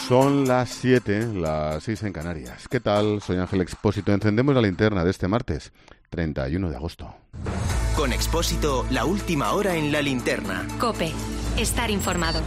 Son las 7, las 6 en Canarias. ¿Qué tal? Soy Ángel Expósito. Encendemos la linterna de este martes, 31 de agosto. Con Expósito, la última hora en la linterna. COPE. Estar informado.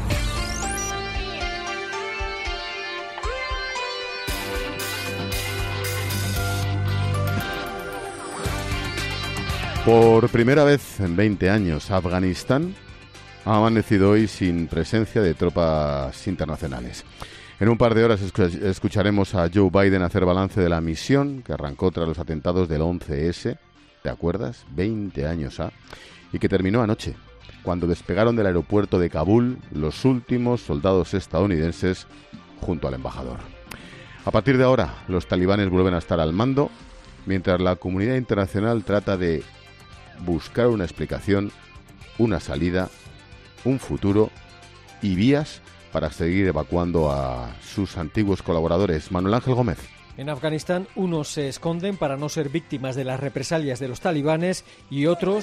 Por primera vez en 20 años, Afganistán ha amanecido hoy sin presencia de tropas internacionales. En un par de horas escucharemos a Joe Biden hacer balance de la misión que arrancó tras los atentados del 11S, ¿te acuerdas? 20 años y que terminó anoche, cuando despegaron del aeropuerto de Kabul los últimos soldados estadounidenses junto al embajador. A partir de ahora, los talibanes vuelven a estar al mando, mientras la comunidad internacional trata de buscar una explicación, una salida, un futuro y vías para seguir evacuando a sus antiguos colaboradores. Manuel Ángel Gómez. En Afganistán, unos se esconden para no ser víctimas de las represalias de los talibanes y otros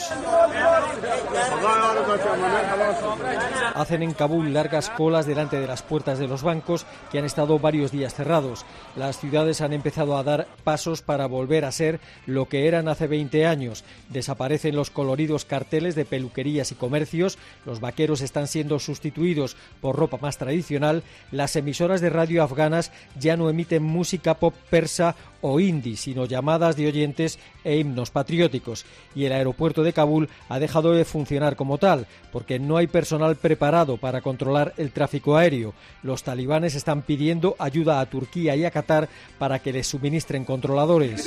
hacen en Kabul largas colas delante de las puertas de los bancos que han estado varios días cerrados. Las ciudades han empezado a dar pasos para volver a ser lo que eran hace 20 años. Desaparecen los coloridos carteles de peluquerías y comercios, los vaqueros están siendo sustituidos por ropa más tradicional, las emisoras de radio afganas ya no emiten música pop persa o hindi, sino llamadas de oyentes e himnos patrióticos. Y el aeropuerto de Kabul ha dejado de funcionar como tal, porque no hay personal preparado para controlar el tráfico aéreo. Los talibanes están pidiendo ayuda a Turquía y a Qatar para que les suministren controladores.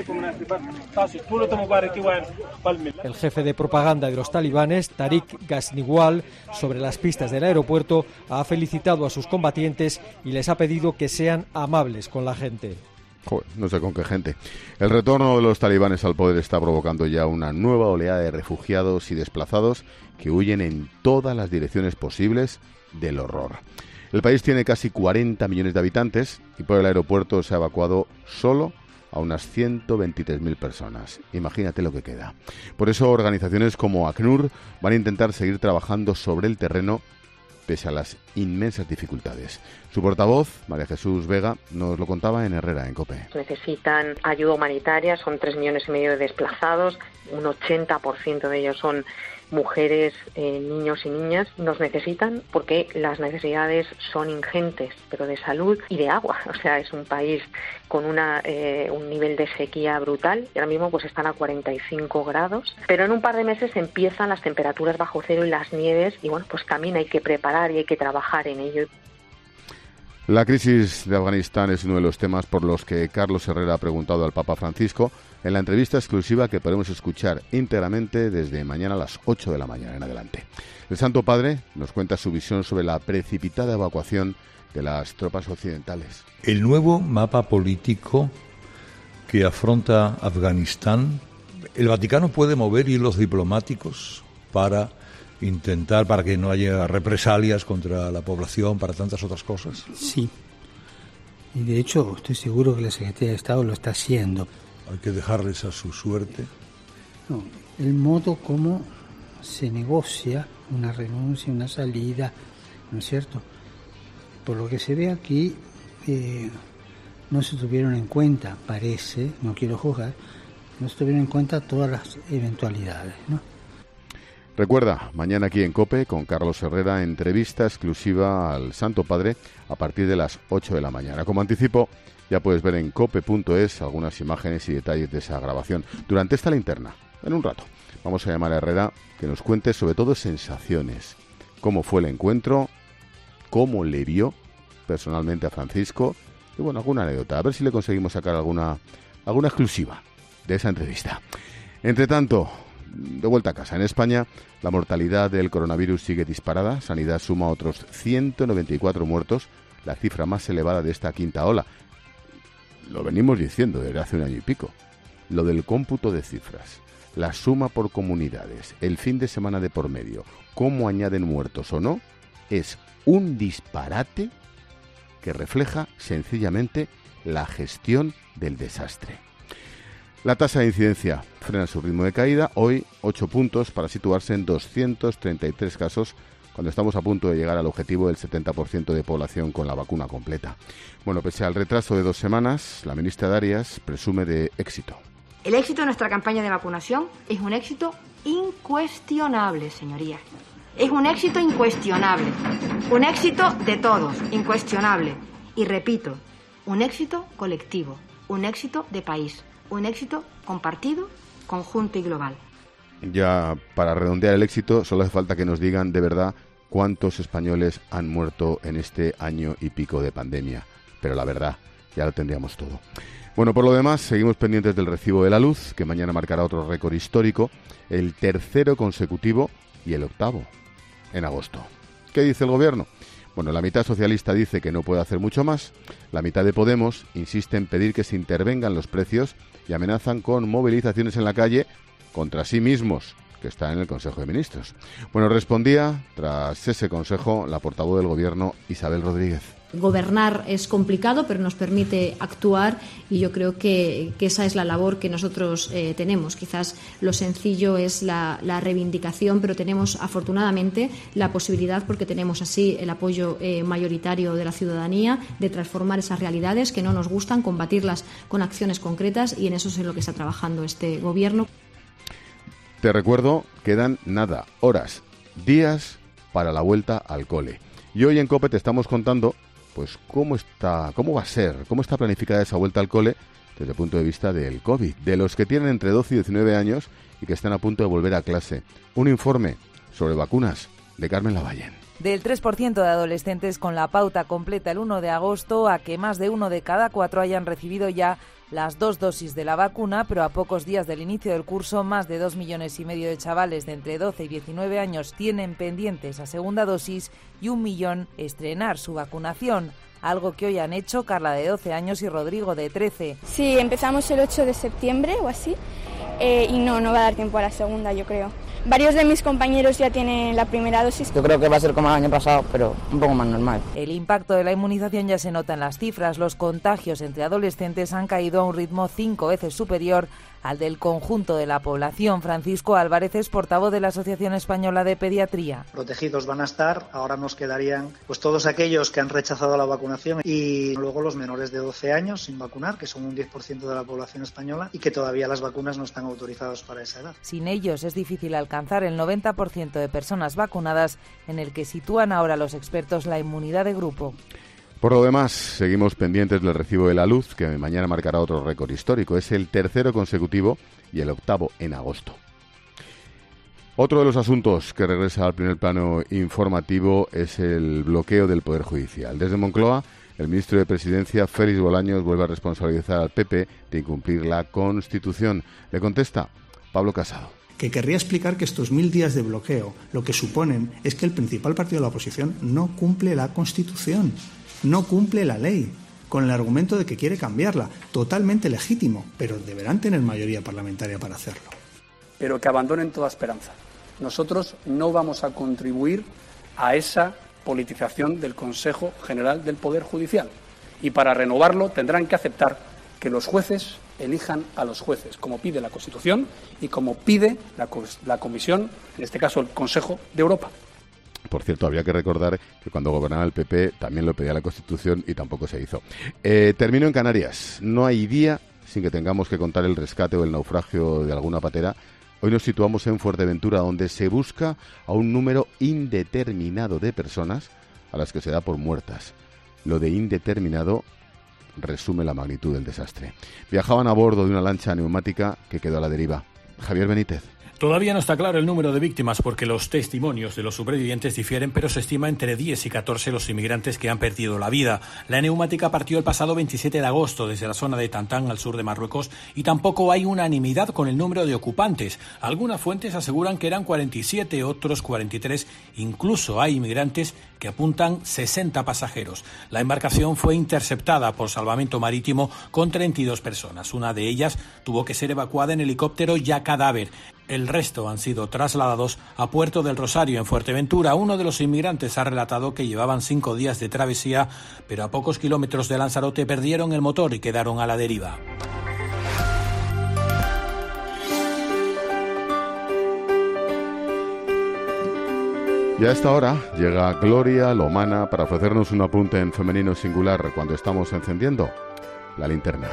El jefe de propaganda de los talibanes, Tariq Ghaznewala, sobre las pistas del aeropuerto, ha felicitado a sus combatientes y les ha pedido que sean amables con la gente. Joder, no sé con qué gente. El retorno de los talibanes al poder está provocando ya una nueva oleada de refugiados y desplazados que huyen en todas las direcciones posibles del horror. El país tiene casi 40 millones de habitantes y por el aeropuerto se ha evacuado solo a unas 123.000 personas. Imagínate lo que queda. Por eso organizaciones como ACNUR van a intentar seguir trabajando sobre el terreno pese a las inmensas dificultades. Su portavoz, María Jesús Vega, nos lo contaba en Herrera, en COPE. Necesitan ayuda humanitaria, son 3,5 millones de desplazados, un 80% de ellos son mujeres, niños y niñas. Nos necesitan porque las necesidades son ingentes, pero de salud y de agua. O sea, es un país con un nivel de sequía brutal y ahora mismo pues están a 45 grados. Pero en un par de meses empiezan las temperaturas bajo cero y las nieves y bueno, pues también hay que preparar y hay que trabajar en ello. La crisis de Afganistán es uno de los temas por los que Carlos Herrera ha preguntado al Papa Francisco en la entrevista exclusiva que podemos escuchar íntegramente desde mañana a las 8 de la mañana en adelante. El Santo Padre nos cuenta su visión sobre la precipitada evacuación de las tropas occidentales. El nuevo mapa político que afronta Afganistán, el Vaticano puede mover hilos diplomáticos para que no haya represalias contra la población, para tantas otras cosas. Sí, y de hecho estoy seguro que la Secretaría de Estado lo está haciendo. Hay que dejarles a su suerte. No, el modo como se negocia una renuncia, una salida, ¿no es cierto? Por lo que se ve aquí, no se tuvieron en cuenta, parece, no quiero juzgar, no se tuvieron en cuenta todas las eventualidades, ¿no? Recuerda, mañana aquí en COPE con Carlos Herrera, entrevista exclusiva al Santo Padre a partir de las 8 de la mañana. Como anticipo, ya puedes ver en cope.es algunas imágenes y detalles de esa grabación. Durante esta linterna, en un rato, vamos a llamar a Herrera que nos cuente sobre todo sensaciones. Cómo fue el encuentro, cómo le vio personalmente a Francisco y bueno, alguna anécdota. A ver si le conseguimos sacar alguna exclusiva de esa entrevista. Entre tanto, de vuelta a casa. En España, la mortalidad del coronavirus sigue disparada. Sanidad suma otros 194 muertos, la cifra más elevada de esta quinta ola. Lo venimos diciendo desde hace un año y pico. Lo del cómputo de cifras, la suma por comunidades, el fin de semana de por medio, cómo añaden muertos o no, es un disparate que refleja sencillamente la gestión del desastre. La tasa de incidencia frena su ritmo de caída, hoy 8 puntos para situarse en 233 casos cuando estamos a punto de llegar al objetivo del 70% de población con la vacuna completa. Bueno, pese al retraso de 2 semanas, la ministra Darias presume de éxito. El éxito de nuestra campaña de vacunación es un éxito incuestionable, señorías. Es un éxito incuestionable. Un éxito de todos, incuestionable. Y repito, un éxito colectivo, un éxito de país, un éxito compartido, conjunto y global. Ya para redondear el éxito, solo hace falta que nos digan de verdad cuántos españoles han muerto en este año y pico de pandemia. Pero la verdad, ya lo tendríamos todo. Bueno, por lo demás, seguimos pendientes del recibo de la luz, que mañana marcará otro récord histórico, el 3º consecutivo y el 8º en agosto. ¿Qué dice el gobierno? Bueno, la mitad socialista dice que no puede hacer mucho más, la mitad de Podemos insiste en pedir que se intervengan los precios y amenazan con movilizaciones en la calle contra sí mismos, que está en el Consejo de Ministros. Bueno, respondía, tras ese consejo, la portavoz del Gobierno, Isabel Rodríguez. Gobernar es complicado, pero nos permite actuar y yo creo que esa es la labor que nosotros tenemos. Quizás lo sencillo es la reivindicación, pero tenemos afortunadamente la posibilidad, porque tenemos así el apoyo mayoritario de la ciudadanía, de transformar esas realidades que no nos gustan, combatirlas con acciones concretas, y en eso es en lo que está trabajando este Gobierno. Te recuerdo, quedan nada, horas, días para la vuelta al cole. Y hoy en COPE te estamos contando pues cómo va a ser, cómo está planificada esa vuelta al cole desde el punto de vista del COVID, de los que tienen entre 12 y 19 años y que están a punto de volver a clase. Un informe sobre vacunas de Carmen Lavallén. Del 3% de adolescentes con la pauta completa el 1 de agosto a que más de 1 de cada 4 hayan recibido ya las 2 dosis de la vacuna, pero a pocos días del inicio del curso, más de 2,5 millones de chavales de entre 12 y 19 años tienen pendiente esa segunda dosis y 1 millón estrenar su vacunación. Algo que hoy han hecho Carla, de 12 años, y Rodrigo, de 13. Sí, empezamos el 8 de septiembre o así, y no va a dar tiempo a la segunda, yo creo. Varios de mis compañeros ya tienen la primera dosis. Yo creo que va a ser como el año pasado, pero un poco más normal. El impacto de la inmunización ya se nota en las cifras. Los contagios entre adolescentes han caído a un ritmo 5 veces superior al del conjunto de la población. Francisco Álvarez es portavoz de la Asociación Española de Pediatría. Protegidos van a estar, ahora nos quedarían pues todos aquellos que han rechazado la vacunación y luego los menores de 12 años sin vacunar, que son un 10% de la población española y que todavía las vacunas no están autorizadas para esa edad. Sin ellos es difícil alcanzar el 90% de personas vacunadas, en el que sitúan ahora los expertos la inmunidad de grupo. Por lo demás, seguimos pendientes del recibo de la luz, que mañana marcará otro récord histórico. Es el 3º consecutivo y el 8º en agosto. Otro de los asuntos que regresa al primer plano informativo es el bloqueo del Poder Judicial. Desde Moncloa, el ministro de Presidencia, Félix Bolaños, vuelve a responsabilizar al PP de incumplir la Constitución. Le contesta Pablo Casado. Que querría explicar que estos 1000 días de bloqueo lo que suponen es que el principal partido de la oposición no cumple la Constitución. No cumple la ley, con el argumento de que quiere cambiarla. Totalmente legítimo, pero deberán tener mayoría parlamentaria para hacerlo. Pero que abandonen toda esperanza. Nosotros no vamos a contribuir a esa politización del Consejo General del Poder Judicial. Y para renovarlo tendrán que aceptar que los jueces elijan a los jueces, como pide la Constitución y como pide la Comisión, en este caso el Consejo de Europa. Por cierto, habría que recordar que cuando gobernaba el PP también lo pedía la Constitución y tampoco se hizo. Termino en Canarias. No hay día sin que tengamos que contar el rescate o el naufragio de alguna patera. Hoy nos situamos en Fuerteventura, donde se busca a un número indeterminado de personas a las que se da por muertas. Lo de indeterminado resume la magnitud del desastre. Viajaban a bordo de una lancha neumática que quedó a la deriva. Javier Benítez. Todavía no está claro el número de víctimas porque los testimonios de los supervivientes difieren, pero se estima entre 10 y 14 los inmigrantes que han perdido la vida. La neumática partió el pasado 27 de agosto desde la zona de Tantán, al sur de Marruecos, y tampoco hay unanimidad con el número de ocupantes. Algunas fuentes aseguran que eran 47, otros 43. Incluso hay inmigrantes que apuntan 60 pasajeros. La embarcación fue interceptada por salvamento marítimo con 32 personas. Una de ellas tuvo que ser evacuada en helicóptero ya cadáver. El resto han sido trasladados a Puerto del Rosario, en Fuerteventura. Uno de los inmigrantes ha relatado que llevaban 5 días de travesía, pero a pocos kilómetros de Lanzarote perdieron el motor y quedaron a la deriva. Y a esta hora llega Gloria Lomana para ofrecernos un apunte en femenino singular cuando estamos encendiendo la linterna.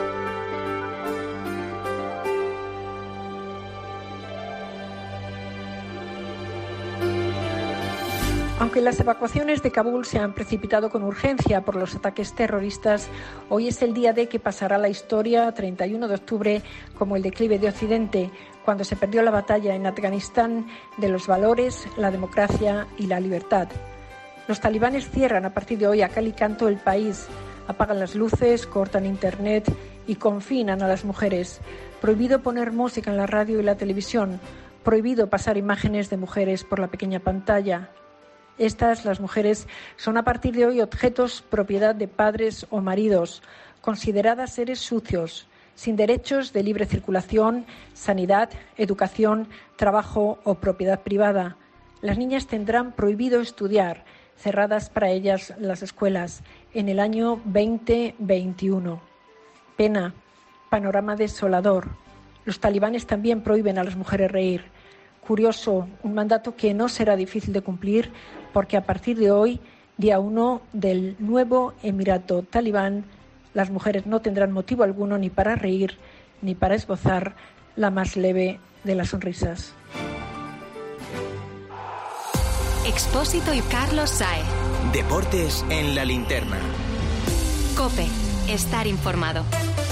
Aunque las evacuaciones de Kabul se han precipitado con urgencia por los ataques terroristas, hoy es el día D que pasará a la historia, 31 de octubre, como el declive de Occidente, cuando se perdió la batalla en Afganistán de los valores, la democracia y la libertad. Los talibanes cierran a partir de hoy a cal y canto el país, apagan las luces, cortan internet y confinan a las mujeres. Prohibido poner música en la radio y la televisión, prohibido pasar imágenes de mujeres por la pequeña pantalla. Estas, las mujeres, son a partir de hoy objetos propiedad de padres o maridos, consideradas seres sucios, sin derechos de libre circulación, sanidad, educación, trabajo o propiedad privada. Las niñas tendrán prohibido estudiar, cerradas para ellas las escuelas, en el año 2021. Pena, panorama desolador. Los talibanes también prohíben a las mujeres reír. Curioso, un mandato que no será difícil de cumplir porque a partir de hoy, día 1 del nuevo Emirato Talibán, las mujeres no tendrán motivo alguno ni para reír ni para esbozar la más leve de las sonrisas. Expósito y Carlos Saez. Deportes en la linterna. COPE. Estar informado.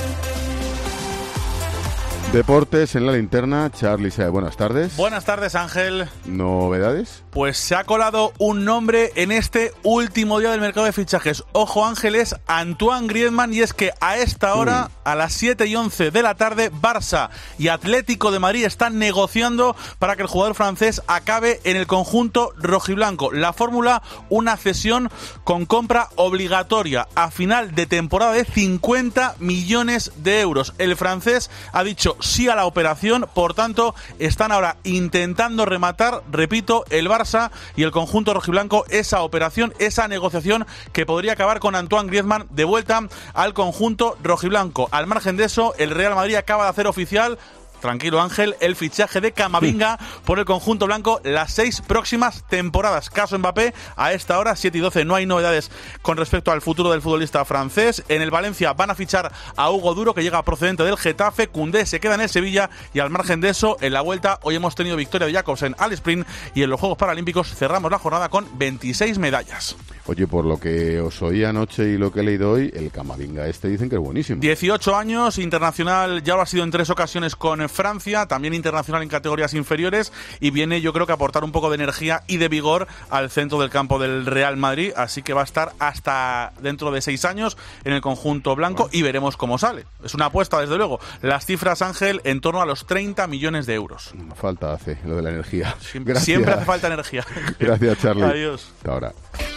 Deportes en la linterna, Charly Saez, buenas tardes. Buenas tardes, Ángel. ¿Novedades? Pues se ha colado un nombre en este último día del mercado de fichajes. Ojo, Ángel, es Antoine Griezmann, y es que a esta hora, a las 7:11 de la tarde, Barça y Atlético de Madrid están negociando para que el jugador francés acabe en el conjunto rojiblanco. La fórmula, una cesión con compra obligatoria a final de temporada de 50 millones de euros. El francés ha dicho sí a la operación, por tanto están ahora intentando rematar, repito, el Barça y el conjunto rojiblanco esa operación, esa negociación que podría acabar con Antoine Griezmann de vuelta al conjunto rojiblanco. Al margen de eso, el Real Madrid acaba de hacer oficial, tranquilo Ángel, el fichaje de Camavinga por el conjunto blanco las 6 próximas temporadas. Caso Mbappé, a esta hora, 7:12, no hay novedades con respecto al futuro del futbolista francés. En el Valencia van a fichar a Hugo Duro, que llega procedente del Getafe. Koundé se queda en el Sevilla, y al margen de eso, en la vuelta, hoy hemos tenido victoria de Jacobsen al sprint, y en los Juegos Paralímpicos cerramos la jornada con 26 medallas. Oye, por lo que os oí anoche y lo que he leído hoy, el Camavinga dicen que es buenísimo. 18 años, internacional, ya lo ha sido en 3 ocasiones con Francia, también internacional en categorías inferiores, y viene, yo creo, que a aportar un poco de energía y de vigor al centro del campo del Real Madrid, así que va a estar hasta dentro de 6 años en el conjunto blanco, y veremos cómo sale. Es una apuesta, desde luego. Las cifras, Ángel, en torno a los 30 millones de euros. Falta hace lo de la energía. Siempre hace falta energía. Gracias, Charly. Adiós. Hasta ahora.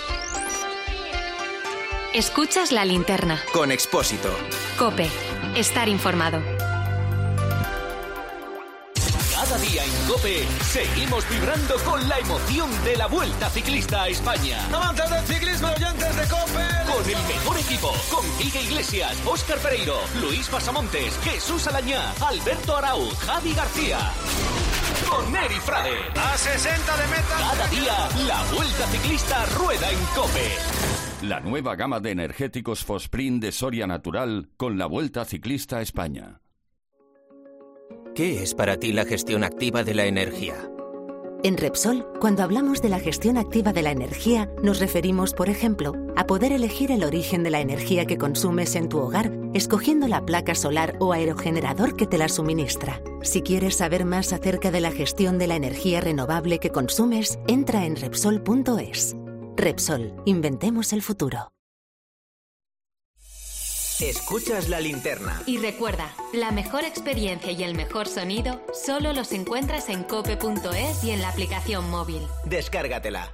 Escuchas la linterna. Con Expósito. COPE. Estar informado. Cada día en COPE seguimos vibrando con la emoción de la Vuelta Ciclista a España. ¡Amantes del ciclismo, oyentes de COPE! Con el mejor equipo, con Quique Iglesias, Óscar Pereiro, Luis Pasamontes, Jesús Alañá, Alberto Arauz, Javi García. Con Neri Frade. A 60 de meta. Cada día, la Vuelta Ciclista rueda en COPE. La nueva gama de energéticos Fosprint de Soria Natural con la Vuelta Ciclista a España. ¿Qué es para ti la gestión activa de la energía? En Repsol, cuando hablamos de la gestión activa de la energía, nos referimos, por ejemplo, a poder elegir el origen de la energía que consumes en tu hogar, escogiendo la placa solar o aerogenerador que te la suministra. Si quieres saber más acerca de la gestión de la energía renovable que consumes, entra en Repsol.es. Repsol, inventemos el futuro. Escuchas la linterna. Y recuerda, la mejor experiencia y el mejor sonido solo los encuentras en cope.es y en la aplicación móvil. Descárgatela.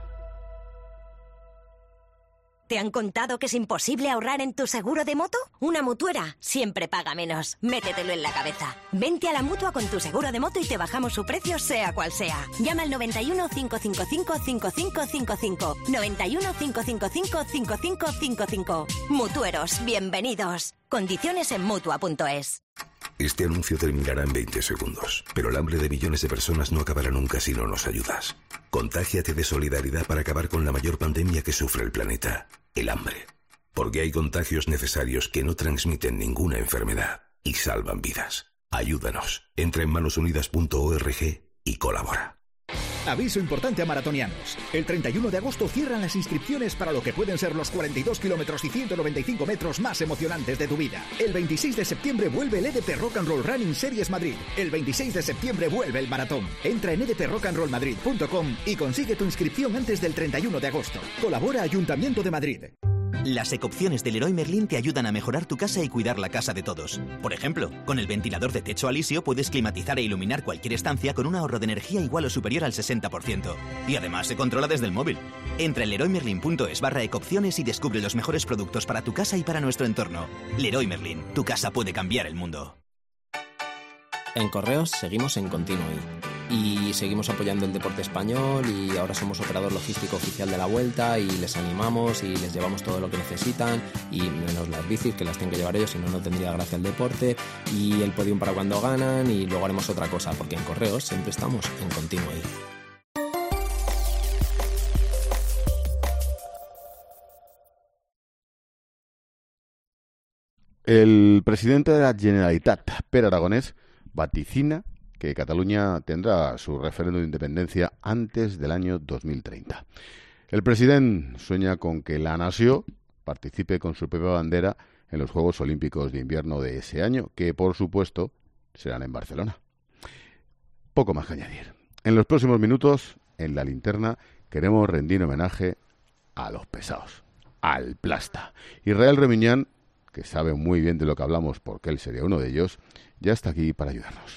¿Te han contado que es imposible ahorrar en tu seguro de moto? Una mutuera siempre paga menos. Métetelo en la cabeza. Vente a la Mutua con tu seguro de moto y te bajamos su precio sea cual sea. Llama al 91 555 5555. 91 555 5555. Mutueros, bienvenidos. Condiciones en Mutua.es. Este anuncio terminará en 20 segundos, pero el hambre de millones de personas no acabará nunca si no nos ayudas. Contágiate de solidaridad para acabar con la mayor pandemia que sufre el planeta, el hambre. Porque hay contagios necesarios que no transmiten ninguna enfermedad y salvan vidas. Ayúdanos. Entra en manosunidas.org y colabora. Aviso importante a maratonianos. El 31 de agosto cierran las inscripciones para lo que pueden ser los 42 kilómetros y 195 metros más emocionantes de tu vida. El 26 de septiembre vuelve el EDP Rock and Roll Running Series Madrid. El 26 de septiembre vuelve el maratón. Entra en edprockandrollmadrid.com y consigue tu inscripción antes del 31 de agosto. Colabora Ayuntamiento de Madrid. Las ecopciones del Leroy Merlin te ayudan a mejorar tu casa y cuidar la casa de todos. Por ejemplo, con el ventilador de techo alisio puedes climatizar e iluminar cualquier estancia con un ahorro de energía igual o superior al 60%. Y además se controla desde el móvil. Entra en leroymerlin.es/ecopciones y descubre los mejores productos para tu casa y para nuestro entorno. Leroy Merlin, tu casa puede cambiar el mundo. En Correos seguimos en Continuo y seguimos apoyando el deporte español y ahora somos operador logístico oficial de la Vuelta y les animamos y les llevamos todo lo que necesitan y menos las bicis que las tienen que llevar ellos, si no, no tendría gracia el deporte, y el podium para cuando ganan, y luego haremos otra cosa porque en Correos siempre estamos en Continuo. El presidente de la Generalitat, Pere Aragonès, vaticina que Cataluña tendrá su referéndum de independencia antes del año 2030. El presidente sueña con que la nación participe con su propia bandera en los Juegos Olímpicos de Invierno de ese año, que por supuesto serán en Barcelona. Poco más que añadir. En los próximos minutos, en la linterna, queremos rendir homenaje a los pesados, al plasta. Israel Remiñán, que sabe muy bien de lo que hablamos porque él sería uno de ellos, ya está aquí para ayudarnos.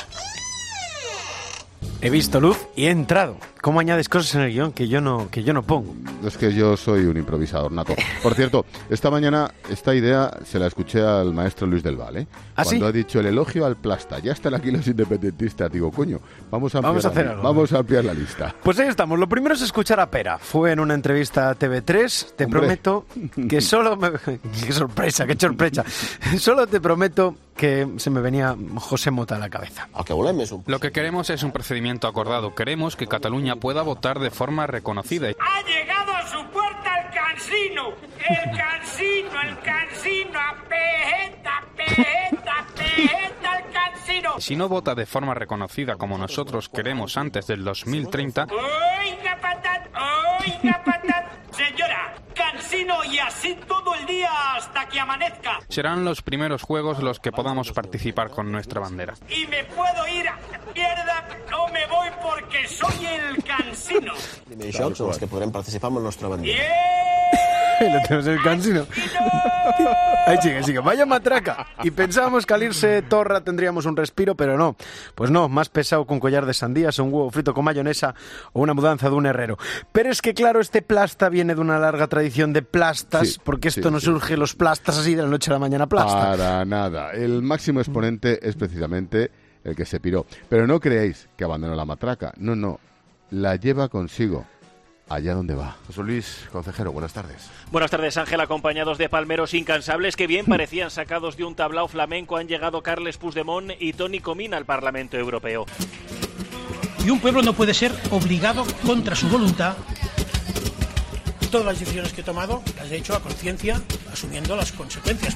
He visto luz y he entrado. ¿Cómo añades cosas en el guión que yo no pongo? Es que yo soy un improvisador nato. Por cierto, esta mañana esta idea se la escuché al maestro Luis del Val, ¿eh? ¿Ah, cuando sí? ha dicho el elogio al plasta. Ya están aquí los independentistas. Digo, coño, vamos a ampliar la lista. Pues ahí estamos. Lo primero es escuchar a Pera. Fue en una entrevista a TV3. Te prometo que solo me... ¡Qué sorpresa, qué sorpresa! Solo te prometo que se me venía José Mota a la cabeza. Lo que queremos es un procedimiento acordado. Queremos que Cataluña pueda votar de forma reconocida. ¡Ha llegado a su puerta el cansino! ¡El cansino! ¡Pejeta, el cansino! Si no vota de forma reconocida como nosotros queremos antes del 2030... ¡Oiga, patat! Señora, cansino y así todo el día hasta que amanezca. serán los primeros juegos los que podamos participar con nuestra bandera. Y me puedo ir a la mierda, no me voy porque soy el cansino. Dimensions en les que podrem participar amb la nostra bandera. Lo tenemos en el cansino. Ahí sigue. Vaya matraca. Y pensábamos que al irse Torra tendríamos un respiro, pero no. Pues no, más pesado que un collar de sandías, un huevo frito con mayonesa o una mudanza de un herrero. Pero es que claro, este plasta viene de una larga tradición de plastas, porque esto no surge los plastas así de la noche a la mañana plasta. Para nada. El máximo exponente es precisamente el que se piró. Pero no creéis que abandonó la matraca. No. La lleva consigo. Allá donde va. José Luis, consejero, buenas tardes. Buenas tardes, Ángel. Acompañados de palmeros incansables que bien parecían sacados de un tablao flamenco, han llegado Carles Puigdemont y Toni Comín al Parlamento Europeo. Y un pueblo no puede ser obligado contra su voluntad. Todas las decisiones que he tomado las he hecho a conciencia, asumiendo las consecuencias.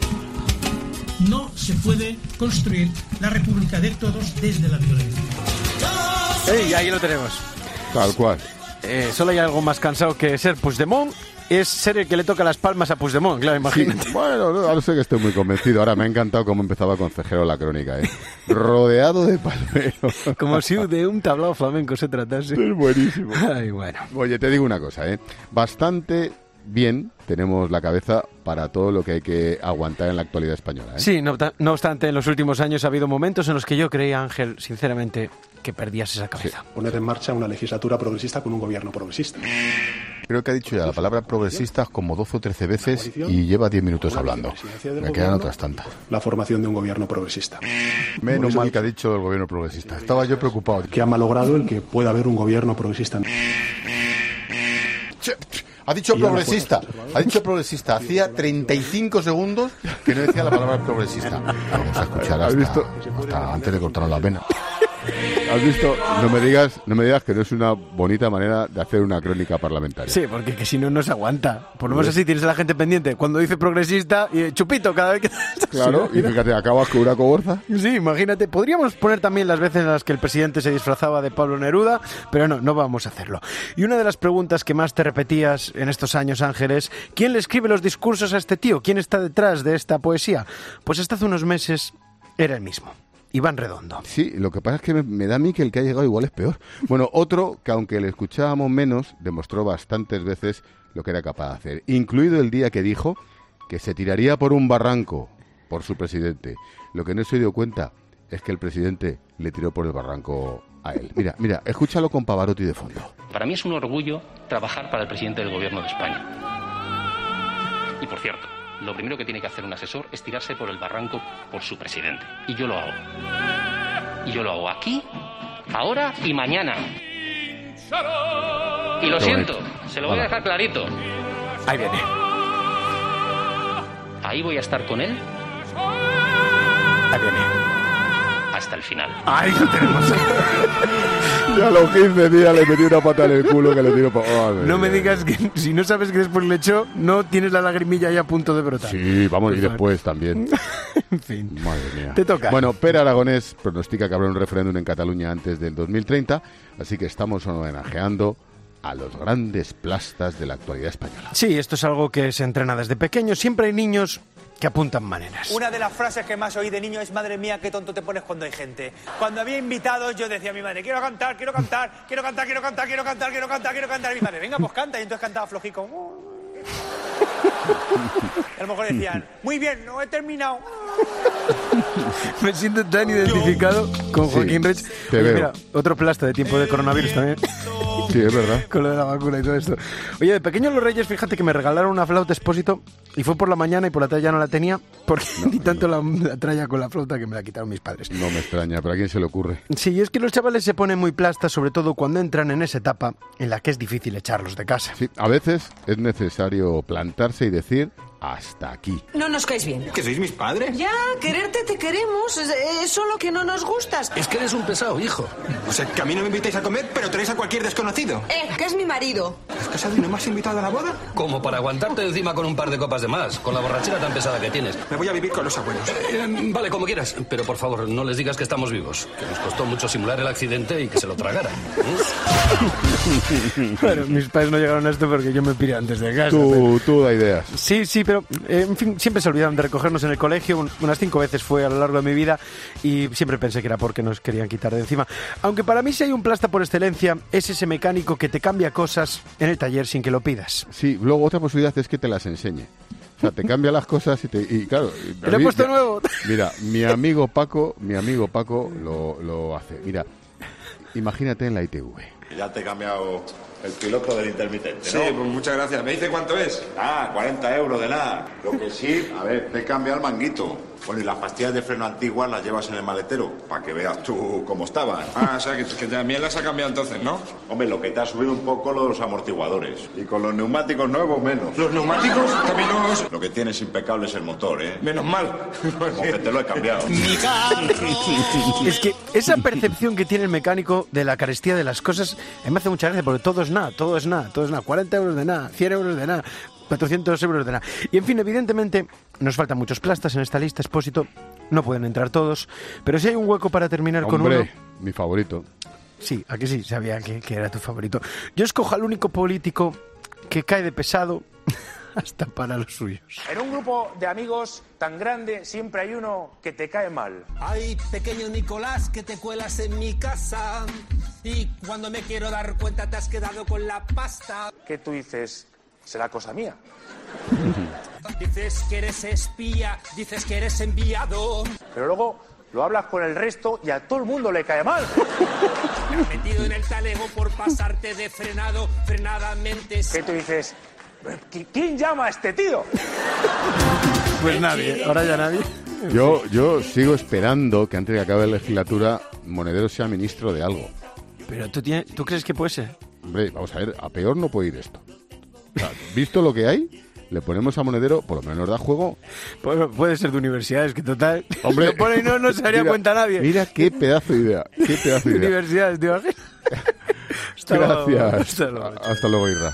No se puede construir la república de todos desde la violencia. ¡Ey! Ahí lo tenemos. Tal cual. Solo hay algo más cansado que ser Puigdemont, es ser el que le toca las palmas a Puigdemont, claro, imagínate. Sí, bueno, no sé que estoy muy convencido. Ahora me ha encantado cómo empezaba Consejero la crónica, rodeado de palmeros. Como si de un tablao flamenco se tratase. Es buenísimo. Ay, bueno. Oye, te digo una cosa, bastante bien tenemos la cabeza para todo lo que hay que aguantar en la actualidad española. Sí, no obstante, en los últimos años ha habido momentos en los que yo creía, Ángel, sinceramente, que perdías esa cabeza. Sí. Poner en marcha una legislatura progresista con un gobierno progresista. Creo que ha dicho ya la palabra progresista como 12 o 13 veces y lleva 10 minutos hablando. Me quedan otras tantas. La formación de un gobierno progresista. Menos mal que ha dicho el gobierno progresista. Estaba yo preocupado. Que ha malogrado el que pueda haber un gobierno progresista. Ha dicho progresista. Ha dicho progresista. Hacía 35 segundos que no decía la palabra progresista. Vamos a escuchar hasta antes de cortar la pena. ¿Has visto? No me digas que no es una bonita manera de hacer una crónica parlamentaria. Sí, porque que si no, no se aguanta. Por lo menos así tienes a la gente pendiente. Cuando dice progresista, y chupito cada vez que... Claro, y fíjate, acabas con una coborza. Sí, imagínate. Podríamos poner también las veces en las que el presidente se disfrazaba de Pablo Neruda, pero no vamos a hacerlo. Y una de las preguntas que más te repetías en estos años, Ángeles, ¿quién le escribe los discursos a este tío? ¿Quién está detrás de esta poesía? Pues hasta hace unos meses era el mismo. Iván Redondo. Sí, lo que pasa es que me da a mí que el que ha llegado igual es peor. Bueno, otro que aunque le escuchábamos menos, demostró bastantes veces lo que era capaz de hacer, incluido el día que dijo que se tiraría por un barranco por su presidente. Lo que no se dio cuenta es que el presidente le tiró por el barranco a él. Mira, escúchalo con Pavarotti de fondo. Para mí es un orgullo trabajar para el presidente del gobierno de España. Y por cierto, lo primero que tiene que hacer un asesor es tirarse por el barranco por su presidente. Y yo lo hago. Y yo lo hago aquí, ahora y mañana. Y lo siento, se lo voy a dejar clarito. Ahí viene. Ahí voy a estar con él. Ahí viene. Hasta el final. Ahí lo tenemos. Ya a los 15 días le metí una pata en el culo que le tiro para... No me digas que si no sabes que después le echó, no tienes la lagrimilla ya a punto de brotar. Sí, vamos, y después también. En fin. Madre mía. Te toca. Bueno, Pere Aragonés pronostica que habrá un referéndum en Cataluña antes del 2030, así que estamos homenajeando a los grandes plastas de la actualidad española. Sí, esto es algo que se entrena desde pequeño. Siempre hay niños que apuntan maneras. Una de las frases que más oí de niño es: madre mía, qué tonto te pones cuando hay gente. Cuando había invitados yo decía a mi madre: quiero cantar, quiero cantar, quiero cantar, quiero cantar, quiero cantar, quiero cantar, quiero cantar. Y mi madre: venga, pues canta. Y entonces cantaba flojico. A lo mejor decían: muy bien, no he terminado. Me siento tan identificado con Joaquín Rech. Mira, otro plasta de tiempo de coronavirus también. Sí, es verdad. Con lo de la vacuna y todo esto. Oye, de pequeño los Reyes, fíjate que me regalaron una flauta Expósito y fue por la mañana y por la tarde ya no la tenía porque ni tanto la traía con la flauta que me la quitaron mis padres. No me extraña, pero ¿a quién se le ocurre? Sí, es que los chavales se ponen muy plastas, sobre todo cuando entran en esa etapa en la que es difícil echarlos de casa. Sí, a veces es necesario plantarse y decir: hasta aquí. No nos caes bien. ¿Que sois mis padres? Ya, quererte te queremos, es solo que no nos gustas. Es que eres un pesado, hijo. O sea, que a mí no me invitáis a comer, pero tenéis a cualquier desconocido. Que es mi marido. ¿Has casado y no me has invitado a la boda? Como para aguantarte encima con un par de copas de más, con la borrachera tan pesada que tienes. Me voy a vivir con los abuelos. Vale, como quieras, pero por favor, no les digas que estamos vivos, que nos costó mucho simular el accidente y que se lo tragaran. Bueno, mis padres no llegaron a esto porque yo me piré antes de casa. Tú da ideas. Sí, pero en fin, siempre se olvidaron de recogernos en el colegio. Unas 5 veces fue a lo largo de mi vida y siempre pensé que era porque nos querían quitar de encima. Aunque para mí si hay un plasta por excelencia, es ese mecánico que te cambia cosas en el taller sin que lo pidas. Sí, luego otra posibilidad es que te las enseñe. O sea, te cambia las cosas y claro... ¡Te lo he puesto nuevo! Mira, mi amigo Paco lo hace. Mira, imagínate en la ITV. Ya te he cambiado el piloto del intermitente, ¿no? Sí, pues muchas gracias. ¿Me dice cuánto es? 40 euros de nada. Lo que sí, a ver, te he cambiado el manguito. Bueno, y las pastillas de freno antiguas las llevas en el maletero, para que veas tú cómo estaban. O sea, que también las ha cambiado entonces, ¿no? Hombre, lo que te ha subido un poco los amortiguadores. Y con los neumáticos nuevos, menos. ¿Los neumáticos también los...? Lo que tienes impecable es el motor, ¿eh? Menos mal. Porque te lo he cambiado. Es que esa percepción que tiene el mecánico de la carestía de las cosas, a mí me hace mucha gracia, porque todo es nada. 40 euros de nada, 100 euros de nada, 400 euros de nada. Y en fin, evidentemente, nos faltan muchos plastas en esta lista, Expósito. No pueden entrar todos, pero si hay un hueco para terminar con uno... Mi favorito. Sí, ¿a que sí? Sabía que era tu favorito. Yo escojo al único político que cae de pesado hasta para los suyos. En un grupo de amigos tan grande siempre hay uno que te cae mal. Ay, pequeño Nicolás, que te cuelas en mi casa y cuando me quiero dar cuenta te has quedado con la pasta. ¿Qué tú dices? ¿Será cosa mía? Dices que eres espía, dices que eres enviado. Pero luego lo hablas con el resto y a todo el mundo le cae mal. Me has metido en el talego por pasarte de frenadamente. ¿Qué tú dices? ¿Quién llama a este tío? Pues nadie, ahora ya nadie. Yo sigo esperando que antes de que acabe la legislatura Monedero sea ministro de algo. Pero ¿tú crees que puede ser? Hombre, vamos a ver, a peor no puede ir esto. O sea, visto lo que hay, le ponemos a Monedero, por lo menos nos da juego. Pues puede ser de universidades, que total. Hombre, lo pone y no se daría cuenta nadie. Mira qué pedazo de idea. Qué pedazo de idea. Universidades, tío. Gracias. Hasta luego, Irra.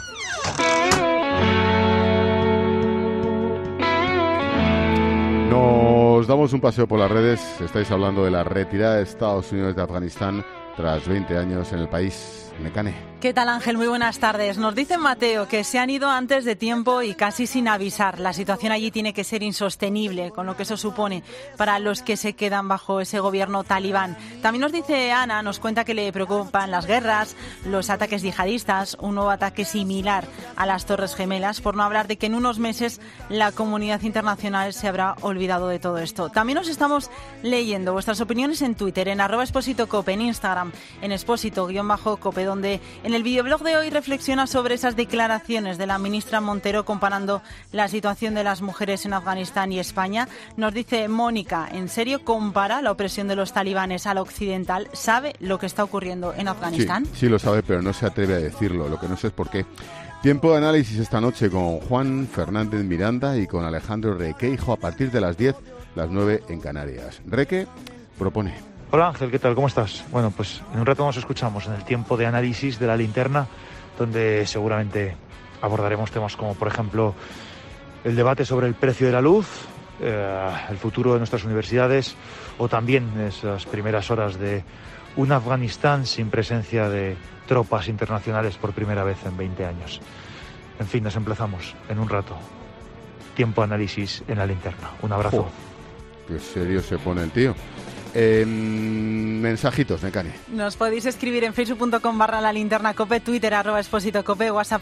Nos damos un paseo por las redes. Estáis hablando de la retirada de Estados Unidos de Afganistán tras 20 años en el país. Nekane. ¿Qué tal, Ángel? Muy buenas tardes. Nos dice Mateo que se han ido antes de tiempo y casi sin avisar. La situación allí tiene que ser insostenible, con lo que eso supone para los que se quedan bajo ese gobierno talibán. También nos dice Ana, nos cuenta que le preocupan las guerras, los ataques yihadistas, un nuevo ataque similar a las Torres Gemelas, por no hablar de que en unos meses la comunidad internacional se habrá olvidado de todo esto. También nos estamos leyendo vuestras opiniones en Twitter, en @expósitocope, en Instagram, en expósito_cope, donde en el videoblog de hoy reflexiona sobre esas declaraciones de la ministra Montero comparando la situación de las mujeres en Afganistán y España. Nos dice Mónica, ¿en serio compara la opresión de los talibanes a la occidental? ¿Sabe lo que está ocurriendo en Afganistán? Sí, lo sabe, pero no se atreve a decirlo. Lo que no sé es por qué. Tiempo de análisis esta noche con Juan Fernández Miranda y con Alejandro Requeijo a partir de las 10, las 9 en Canarias. Reque propone. Hola Ángel, ¿qué tal? ¿Cómo estás? Bueno, pues en un rato nos escuchamos en el tiempo de análisis de la linterna, donde seguramente abordaremos temas como, por ejemplo, el debate sobre el precio de la luz, el futuro de nuestras universidades, o también esas primeras horas de un Afganistán sin presencia de tropas internacionales por primera vez en 20 años. En fin, nos emplazamos en un rato. Tiempo de análisis en la linterna. Un abrazo. Qué serio se pone el tío. Mensajitos, Nekane. Nos podéis escribir en facebook.com/lalinternacope, Twitter @expósitocope, WhatsApp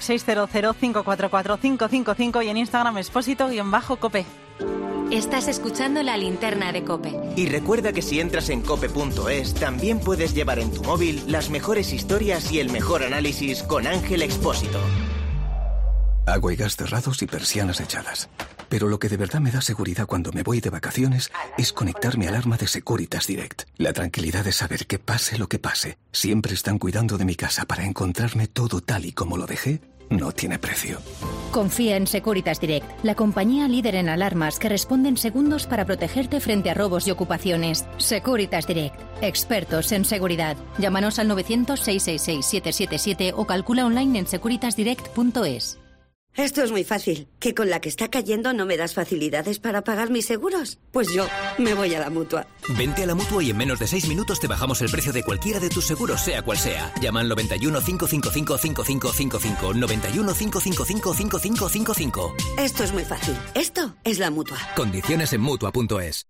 600544555 y en Instagram expósito_cope. Estás escuchando La Linterna de COPE. Y recuerda que si entras en cope.es también puedes llevar en tu móvil las mejores historias y el mejor análisis con Ángel Expósito. Agua y gas cerrados y persianas echadas. Pero lo que de verdad me da seguridad cuando me voy de vacaciones es conectar mi alarma de Securitas Direct. La tranquilidad de saber que pase lo que pase, siempre están cuidando de mi casa para encontrarme todo tal y como lo dejé, no tiene precio. Confía en Securitas Direct, la compañía líder en alarmas que responde en segundos para protegerte frente a robos y ocupaciones. Securitas Direct, expertos en seguridad. Llámanos al 900-666-777 o calcula online en securitasdirect.es. Esto es muy fácil. ¿Que con la que está cayendo no me das facilidades para pagar mis seguros? Pues yo me voy a la Mutua. Vente a la Mutua y en menos de 6 minutos te bajamos el precio de cualquiera de tus seguros, sea cual sea. Llama al 91 555 5555. 91 555 5555. Esto es muy fácil. Esto es la Mutua. Condiciones en Mutua.es.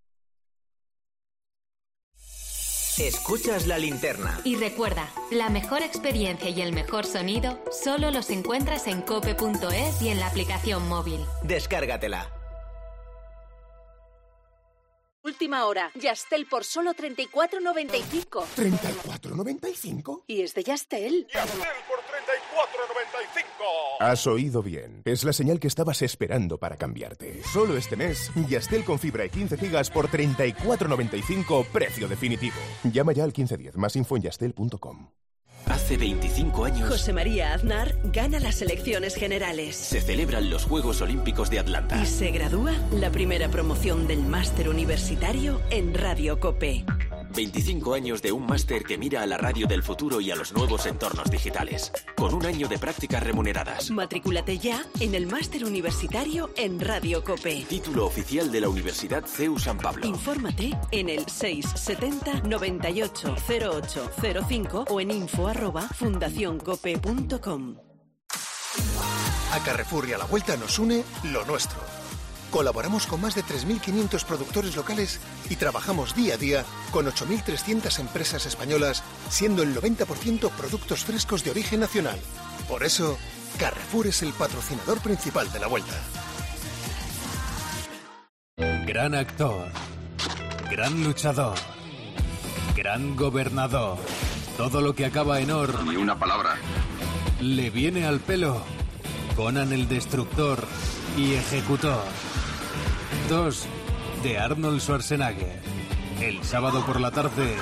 Escuchas La Linterna. Y recuerda, la mejor experiencia y el mejor sonido solo los encuentras en cope.es y en la aplicación móvil. Descárgatela. Última hora. Yastel por solo 34,95. ¿34,95? Y es de Yastel. ¡Yastel por 34,95! Has oído bien. Es la señal que estabas esperando para cambiarte. Solo este mes, Yastel con fibra y 15 gigas por 34,95, precio definitivo. Llama ya al 1510. Más info en yastel.com. Hace 25 años... José María Aznar gana las elecciones generales. Se celebran los Juegos Olímpicos de Atlanta. Y se gradúa la primera promoción del máster universitario en Radio COPE. 25 años de un máster que mira a la radio del futuro y a los nuevos entornos digitales. Con un año de prácticas remuneradas. Matrículate ya en el máster universitario en Radio COPE. Título oficial de la Universidad CEU San Pablo. Infórmate en el 670 98 0805 o en info@fundacioncope.com. A Carrefour y a la Vuelta nos une lo nuestro. Colaboramos con más de 3.500 productores locales y trabajamos día a día con 8.300 empresas españolas, siendo el 90% productos frescos de origen nacional. Por eso, Carrefour es el patrocinador principal de la Vuelta. Gran actor, gran luchador, gran gobernador. Todo lo que acaba en or... Ni una palabra. Le viene al pelo. Conan el Destructor y Ejecutor. 2 de Arnold Schwarzenegger. El sábado por la tarde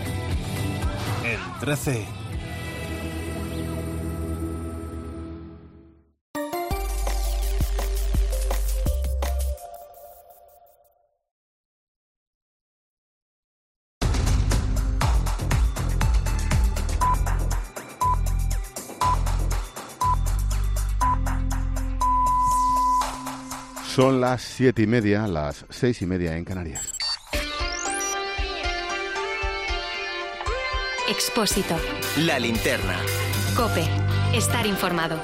en 13. Son las 7:30, las 6:30 en Canarias. Expósito. La linterna. COPE. Estar informado.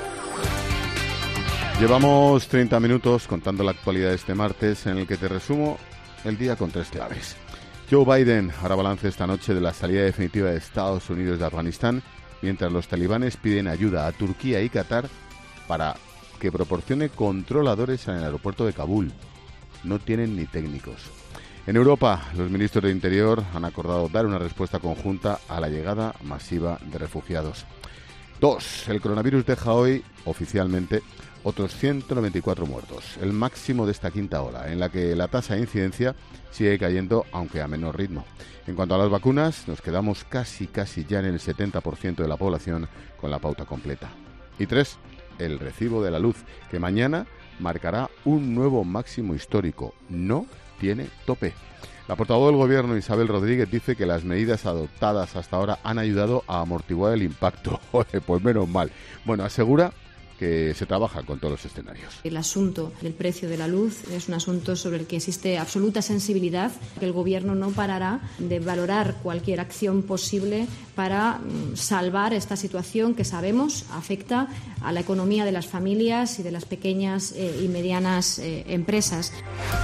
Llevamos 30 minutos contando la actualidad de este martes, en el que te resumo el día con 3 claves. Joe Biden hará balance esta noche de la salida definitiva de Estados Unidos de Afganistán, mientras los talibanes piden ayuda a Turquía y Qatar para que proporcione controladores en el aeropuerto de Kabul. No tienen ni técnicos. En Europa, los ministros de Interior han acordado dar una respuesta conjunta a la llegada masiva de refugiados. 2. El coronavirus deja hoy, oficialmente, otros 194 muertos, el máximo de esta quinta ola, en la que la tasa de incidencia sigue cayendo, aunque a menor ritmo. En cuanto a las vacunas, nos quedamos casi ya en el 70% de la población con la pauta completa. Y 3. El recibo de la luz, que mañana marcará un nuevo máximo histórico. No tiene tope. La portavoz del Gobierno, Isabel Rodríguez, dice que las medidas adoptadas hasta ahora han ayudado a amortiguar el impacto. Pues menos mal. Bueno, asegura que se trabaja con todos los escenarios. El asunto del precio de la luz es un asunto sobre el que existe absoluta sensibilidad, que el Gobierno no parará de valorar cualquier acción posible para salvar esta situación que sabemos afecta a la economía de las familias y de las pequeñas y medianas empresas.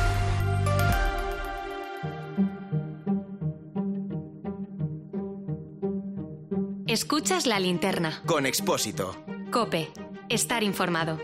Escuchas la linterna. Con Expósito. COPE. Estar informado.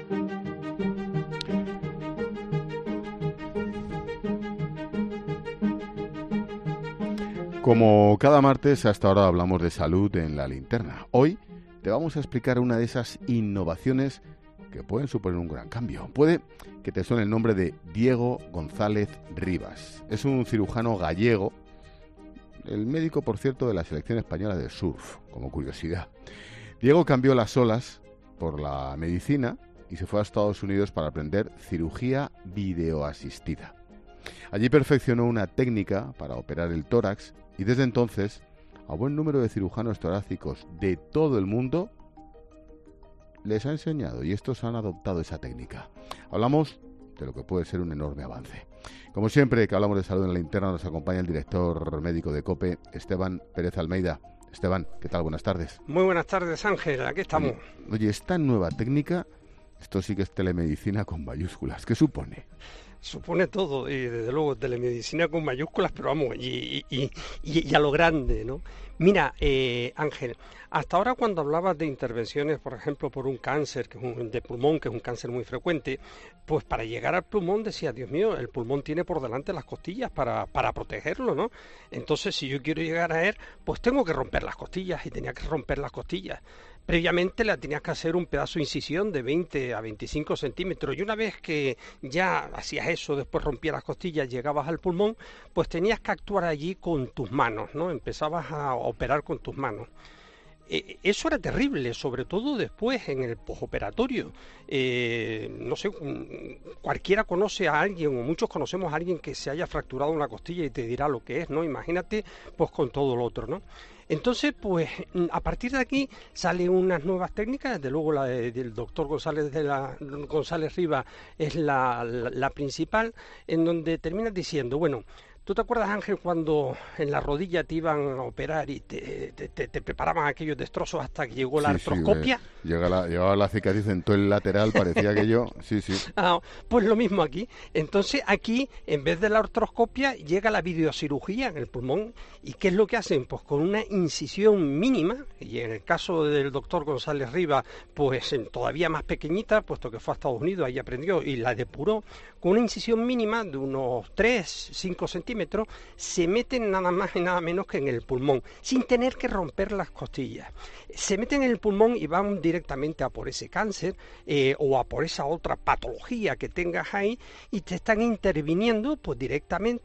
Como cada martes, hasta ahora hablamos de salud en la linterna. Hoy te vamos a explicar una de esas innovaciones que pueden suponer un gran cambio. Puede que te suene el nombre de Diego González Rivas. Es un cirujano gallego, el médico, por cierto, de la selección española de surf, como curiosidad. Diego cambió las olas por la medicina y se fue a Estados Unidos para aprender cirugía videoasistida. Allí perfeccionó una técnica para operar el tórax y desde entonces a buen número de cirujanos torácicos de todo el mundo les ha enseñado y estos han adoptado esa técnica. Hablamos de lo que puede ser un enorme avance. Como siempre que hablamos de salud en la linterna, nos acompaña el director médico de COPE, Esteban Pérez Almeida. Esteban, ¿qué tal? Buenas tardes. Muy buenas tardes, Ángel. Aquí estamos. Oye, esta nueva técnica, esto sí que es telemedicina con mayúsculas. ¿Qué supone? Supone todo, y desde luego telemedicina con mayúsculas, pero vamos, y a lo grande, ¿no? Mira, Ángel, hasta ahora cuando hablabas de intervenciones, por ejemplo, por un cáncer de pulmón, que es un cáncer muy frecuente, pues para llegar al pulmón decías, Dios mío, el pulmón tiene por delante las costillas para protegerlo, ¿no? Entonces, si yo quiero llegar a él, pues tengo que romper las costillas, y tenía que romper las costillas. Previamente le tenías que hacer un pedazo de incisión de 20 a 25 centímetros y una vez que ya hacías eso, después rompías las costillas, llegabas al pulmón, pues tenías que actuar allí con tus manos, ¿no? Empezabas a operar con tus manos. Eso era terrible, sobre todo después en el posoperatorio. No sé, cualquiera conoce a alguien, o muchos conocemos a alguien que se haya fracturado una costilla y te dirá lo que es, ¿no? Imagínate, pues con todo lo otro, ¿no? Entonces, pues a partir de aquí salen unas nuevas técnicas, desde luego la del doctor González Rivas es la principal, en donde terminas diciendo, bueno, ¿tú te acuerdas, Ángel, cuando en la rodilla te iban a operar y te preparaban aquellos destrozos hasta que llegó la artroscopia? Llevaba la cicatriz en todo el lateral, parecía que yo... Sí. Pues lo mismo aquí. Entonces aquí, en vez de la artroscopia, llega la videocirugía en el pulmón. ¿Y qué es lo que hacen? Pues con una incisión mínima, y en el caso del doctor González Rivas, pues todavía más pequeñita, puesto que fue a Estados Unidos, ahí aprendió y la depuró, con una incisión mínima de unos 3-5 centímetros, se meten nada más y nada menos que en el pulmón, sin tener que romper las costillas. Se meten en el pulmón y van directamente a por ese cáncer o a por esa otra patología que tengas ahí y te están interviniendo pues directamente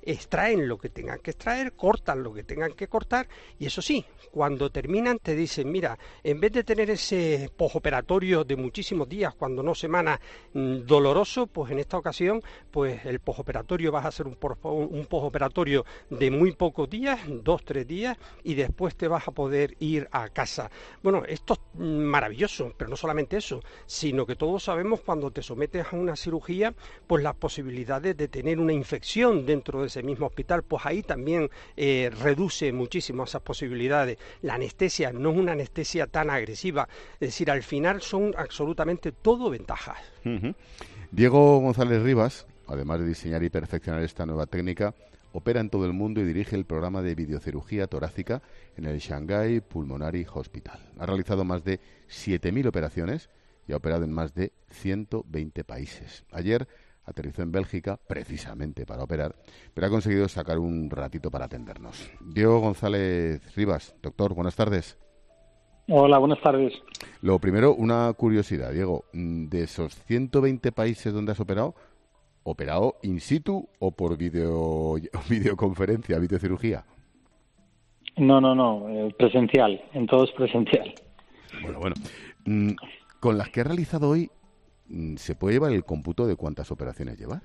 extraen lo que tengan que extraer, cortan lo que tengan que cortar, y eso sí, cuando terminan te dicen, mira, en vez de tener ese posoperatorio de muchísimos días, cuando no semanas, doloroso, pues en esta ocasión, pues el posoperatorio vas a hacer un posoperatorio de muy pocos días, 2-3 días, y después te vas a poder ir a casa. Bueno, esto es maravilloso, pero no solamente eso, sino que todos sabemos cuando te sometes a una cirugía, pues las posibilidades de tener una infección dentro de ese mismo hospital, pues ahí también reduce muchísimo esas posibilidades. La anestesia no es una anestesia tan agresiva, es decir, al final son absolutamente todo ventajas. Diego González Rivas, además de diseñar y perfeccionar esta nueva técnica, opera en todo el mundo y dirige el programa de videocirugía torácica en el Shanghai Pulmonary Hospital. Ha realizado más de 7.000 operaciones y ha operado en más de 120 países. Ayer aterrizó en Bélgica precisamente para operar, pero ha conseguido sacar un ratito para atendernos. Diego González Rivas, doctor, buenas tardes. Hola, buenas tardes. Lo primero, una curiosidad, Diego, de esos 120 países donde has operado in situ o por videoconferencia, videocirugía? No, presencial, en todo es presencial. Bueno. Con las que has realizado hoy, ¿se puede llevar el cómputo de cuántas operaciones llevas?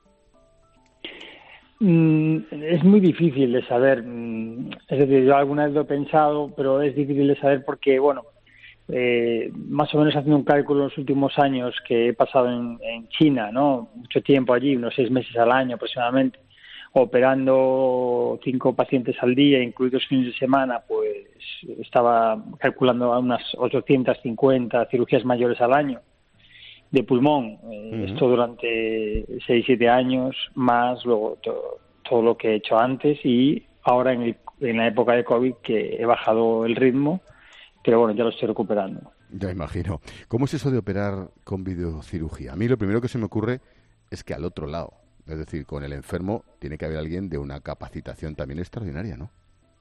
Es muy difícil de saber. Es decir, yo alguna vez lo he pensado, pero es difícil de saber porque, más o menos haciendo un cálculo en los últimos años que he pasado en China, ¿no? Mucho tiempo allí, unos 6 meses al año aproximadamente, operando 5 pacientes al día, incluidos fines de semana, pues estaba calculando a unas 850 cirugías mayores al año de pulmón. Esto durante 6-7 años, más luego todo lo que he hecho antes, y ahora en la época de COVID que he bajado el ritmo, pero ya lo estoy recuperando. Ya imagino. ¿Cómo es eso de operar con videocirugía? A mí lo primero que se me ocurre es que al otro lado, es decir, con el enfermo, tiene que haber alguien de una capacitación también extraordinaria, ¿no?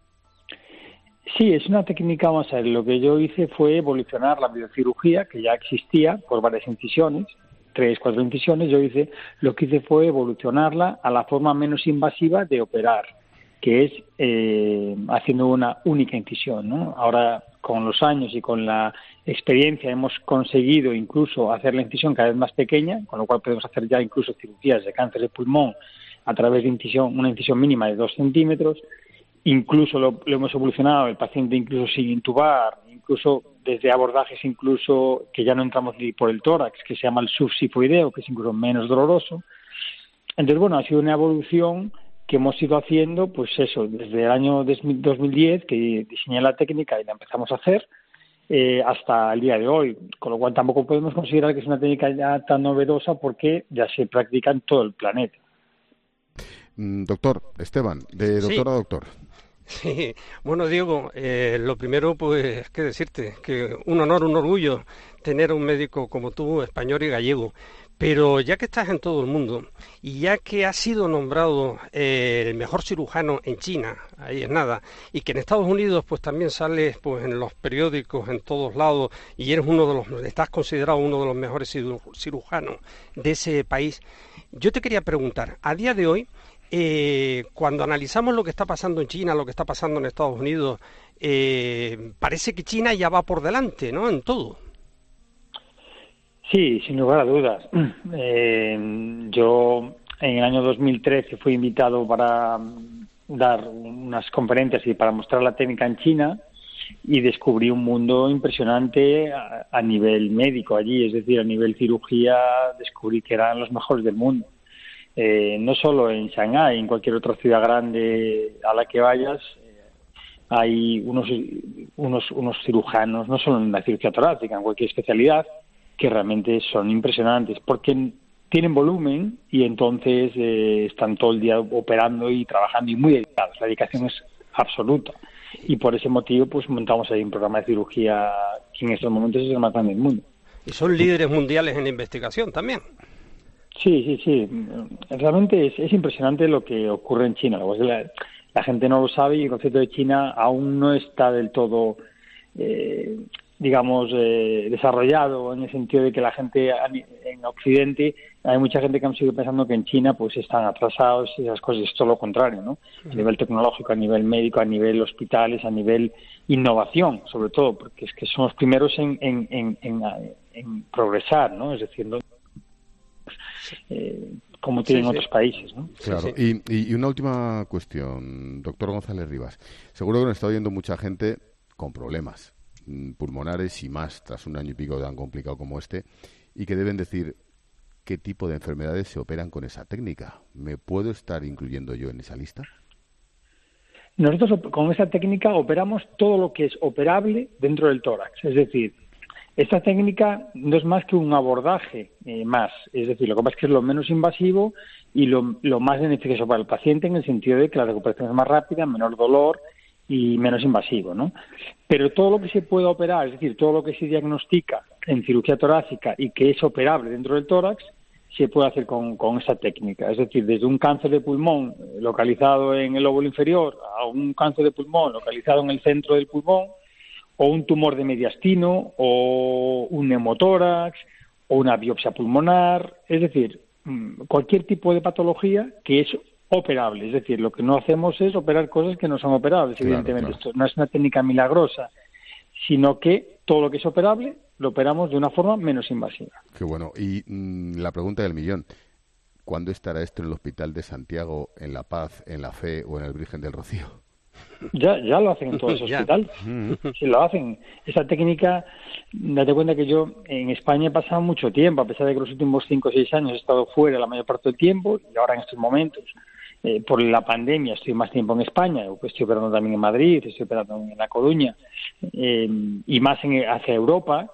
Sí, es una técnica, vamos a ver, lo que yo hice fue evolucionar la videocirugía, que ya existía por varias incisiones, 3-4 incisiones. Lo que hice fue evolucionarla a la forma menos invasiva de operar, que es haciendo una única incisión, ¿no? Ahora, con los años y con la experiencia, hemos conseguido incluso hacer la incisión cada vez más pequeña, con lo cual podemos hacer ya incluso cirugías de cáncer de pulmón a través de una incisión mínima de 2 centímetros. Incluso lo hemos evolucionado, el paciente incluso sin intubar, incluso desde abordajes incluso que ya no entramos ni por el tórax, que se llama el subsifoideo, que es incluso menos doloroso. Entonces, ha sido una evolución que hemos ido haciendo, pues eso, desde el año 2010, que diseñé la técnica y la empezamos a hacer, hasta el día de hoy, con lo cual tampoco podemos considerar que es una técnica ya tan novedosa porque ya se practica en todo el planeta. Doctor Esteban, de doctor a doctor. Sí, bueno, Diego, lo primero, pues, qué decirte, que un honor, un orgullo tener a un médico como tú, español y gallego. Pero ya que estás en todo el mundo y ya que has sido nombrado el mejor cirujano en China, ahí es nada, y que en Estados Unidos pues también sales pues en los periódicos en todos lados y eres estás considerado uno de los mejores cirujanos de ese país, yo te quería preguntar, a día de hoy, cuando analizamos lo que está pasando en China, lo que está pasando en Estados Unidos, parece que China ya va por delante, ¿no?, en todo. Sí, sin lugar a dudas. Yo en el año 2013 fui invitado para dar unas conferencias y para mostrar la técnica en China y descubrí un mundo impresionante a nivel médico allí, es decir, a nivel cirugía descubrí que eran los mejores del mundo. No solo en Shanghái, en cualquier otra ciudad grande a la que vayas, hay unos cirujanos, no solo en la cirugía torácica, en cualquier especialidad, que realmente son impresionantes porque tienen volumen y entonces están todo el día operando y trabajando y muy dedicados. La dedicación es absoluta y por ese motivo pues montamos ahí un programa de cirugía que en estos momentos es el más grande del mundo. Y son líderes mundiales en la investigación también. Sí. Realmente es impresionante lo que ocurre en China. La gente no lo sabe y el concepto de China aún no está del todo digamos, desarrollado, en el sentido de que la gente en Occidente, hay mucha gente que sigue pensando que en China pues están atrasados y esas cosas, es todo lo contrario, ¿no? A nivel tecnológico, a nivel médico, a nivel hospitales, a nivel innovación, sobre todo, porque es que son los primeros en progresar, ¿no? Es decir, ¿no? Como tienen otros países, ¿no? Claro. Y una última cuestión, doctor González Rivas. Seguro que nos está oyendo mucha gente con problemas pulmonares y más tras un año y pico tan complicado como este, y que deben decir qué tipo de enfermedades se operan con esa técnica. ¿Me puedo estar incluyendo yo en esa lista? Nosotros con esa técnica operamos todo lo que es operable dentro del tórax, es decir, esta técnica no es más que un abordaje más, es decir, lo que pasa es que es lo menos invasivo y lo más beneficioso para el paciente, en el sentido de que la recuperación es más rápida, menor dolor y menos invasivo, ¿no? Pero todo lo que se puede operar, es decir, todo lo que se diagnostica en cirugía torácica y que es operable dentro del tórax, se puede hacer con esta técnica. Es decir, desde un cáncer de pulmón localizado en el lóbulo inferior a un cáncer de pulmón localizado en el centro del pulmón, o un tumor de mediastino, o un neumotórax, o una biopsia pulmonar, es decir, cualquier tipo de patología que es operable. Es decir, lo que no hacemos es operar cosas que no son operables, evidentemente. Claro. Esto no es una técnica milagrosa, sino que todo lo que es operable lo operamos de una forma menos invasiva. Qué bueno. Y la pregunta del millón, ¿cuándo estará esto en el Hospital de Santiago, en La Paz, en La Fe o en el Virgen del Rocío? Ya lo hacen en todos los hospitales. Sí, lo hacen. Esa técnica, date cuenta que yo en España he pasado mucho tiempo, a pesar de que los últimos 5 o 6 años he estado fuera la mayor parte del tiempo, y ahora en estos momentos, por la pandemia, estoy más tiempo en España. Estoy operando también en Madrid, estoy operando en La Coruña, y más hacia Europa.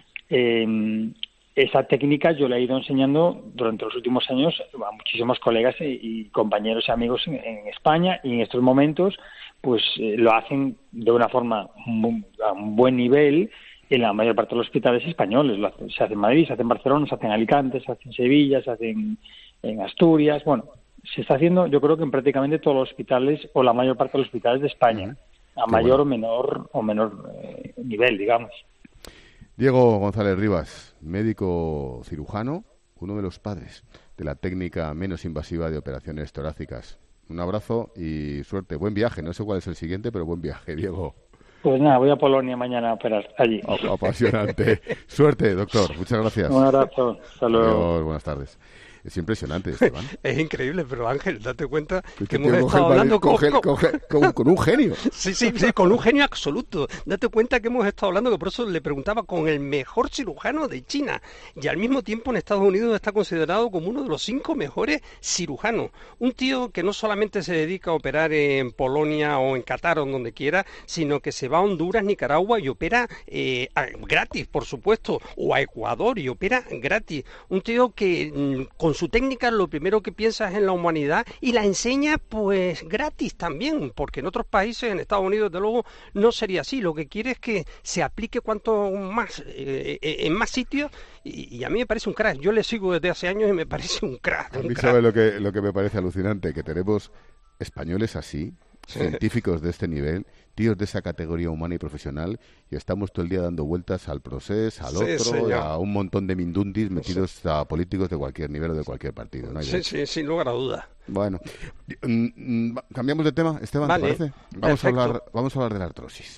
Esa técnica yo la he ido enseñando durante los últimos años a muchísimos colegas y compañeros y amigos en España, y en estos momentos pues lo hacen de una forma a un buen nivel en la mayor parte de los hospitales españoles. Se hace en Madrid, se hace en Barcelona, se hace en Alicante, se hace en Sevilla, se hace en Asturias. Bueno, se está haciendo, yo creo que en prácticamente todos los hospitales, o la mayor parte de los hospitales de España, a mayor o menor nivel, digamos. Diego González Rivas, médico cirujano, uno de los padres de la técnica menos invasiva de operaciones torácicas. Un abrazo y suerte. Buen viaje. No sé cuál es el siguiente, pero buen viaje, Diego. Pues nada, voy a Polonia mañana a operar allí. Apasionante. Suerte, doctor. Muchas gracias. Un abrazo. Hasta luego. Adiós, buenas tardes. Es impresionante, Esteban. Es increíble, pero Ángel, date cuenta que hemos estado hablando con un genio. Sí, con un genio absoluto. Date cuenta que hemos estado hablando, que por eso le preguntaba, con el mejor cirujano de China. Y al mismo tiempo en Estados Unidos está considerado como uno de los 5 mejores cirujanos. Un tío que no solamente se dedica a operar en Polonia o en Qatar o en donde quiera, sino que se va a Honduras, Nicaragua y opera gratis, por supuesto, o a Ecuador y opera gratis. Un tío que con su técnica lo primero que piensa es en la humanidad y la enseña pues gratis también, porque en otros países, en Estados Unidos desde luego no sería así. Lo que quiere es que se aplique cuanto más en más sitios, y a mí me parece un crack. Yo le sigo desde hace años y me parece un crack. A mí sabe lo que me parece alucinante, que tenemos españoles así, científicos de este nivel, tíos de esa categoría humana y profesional, y estamos todo el día dando vueltas al Procés, al otro, a un montón de mindundis metidos a políticos de cualquier nivel o de cualquier partido. ¿No? Sí, sin lugar a dudas. Bueno, cambiamos de tema, Esteban, vale, ¿te parece? Vamos a hablar de la artrosis.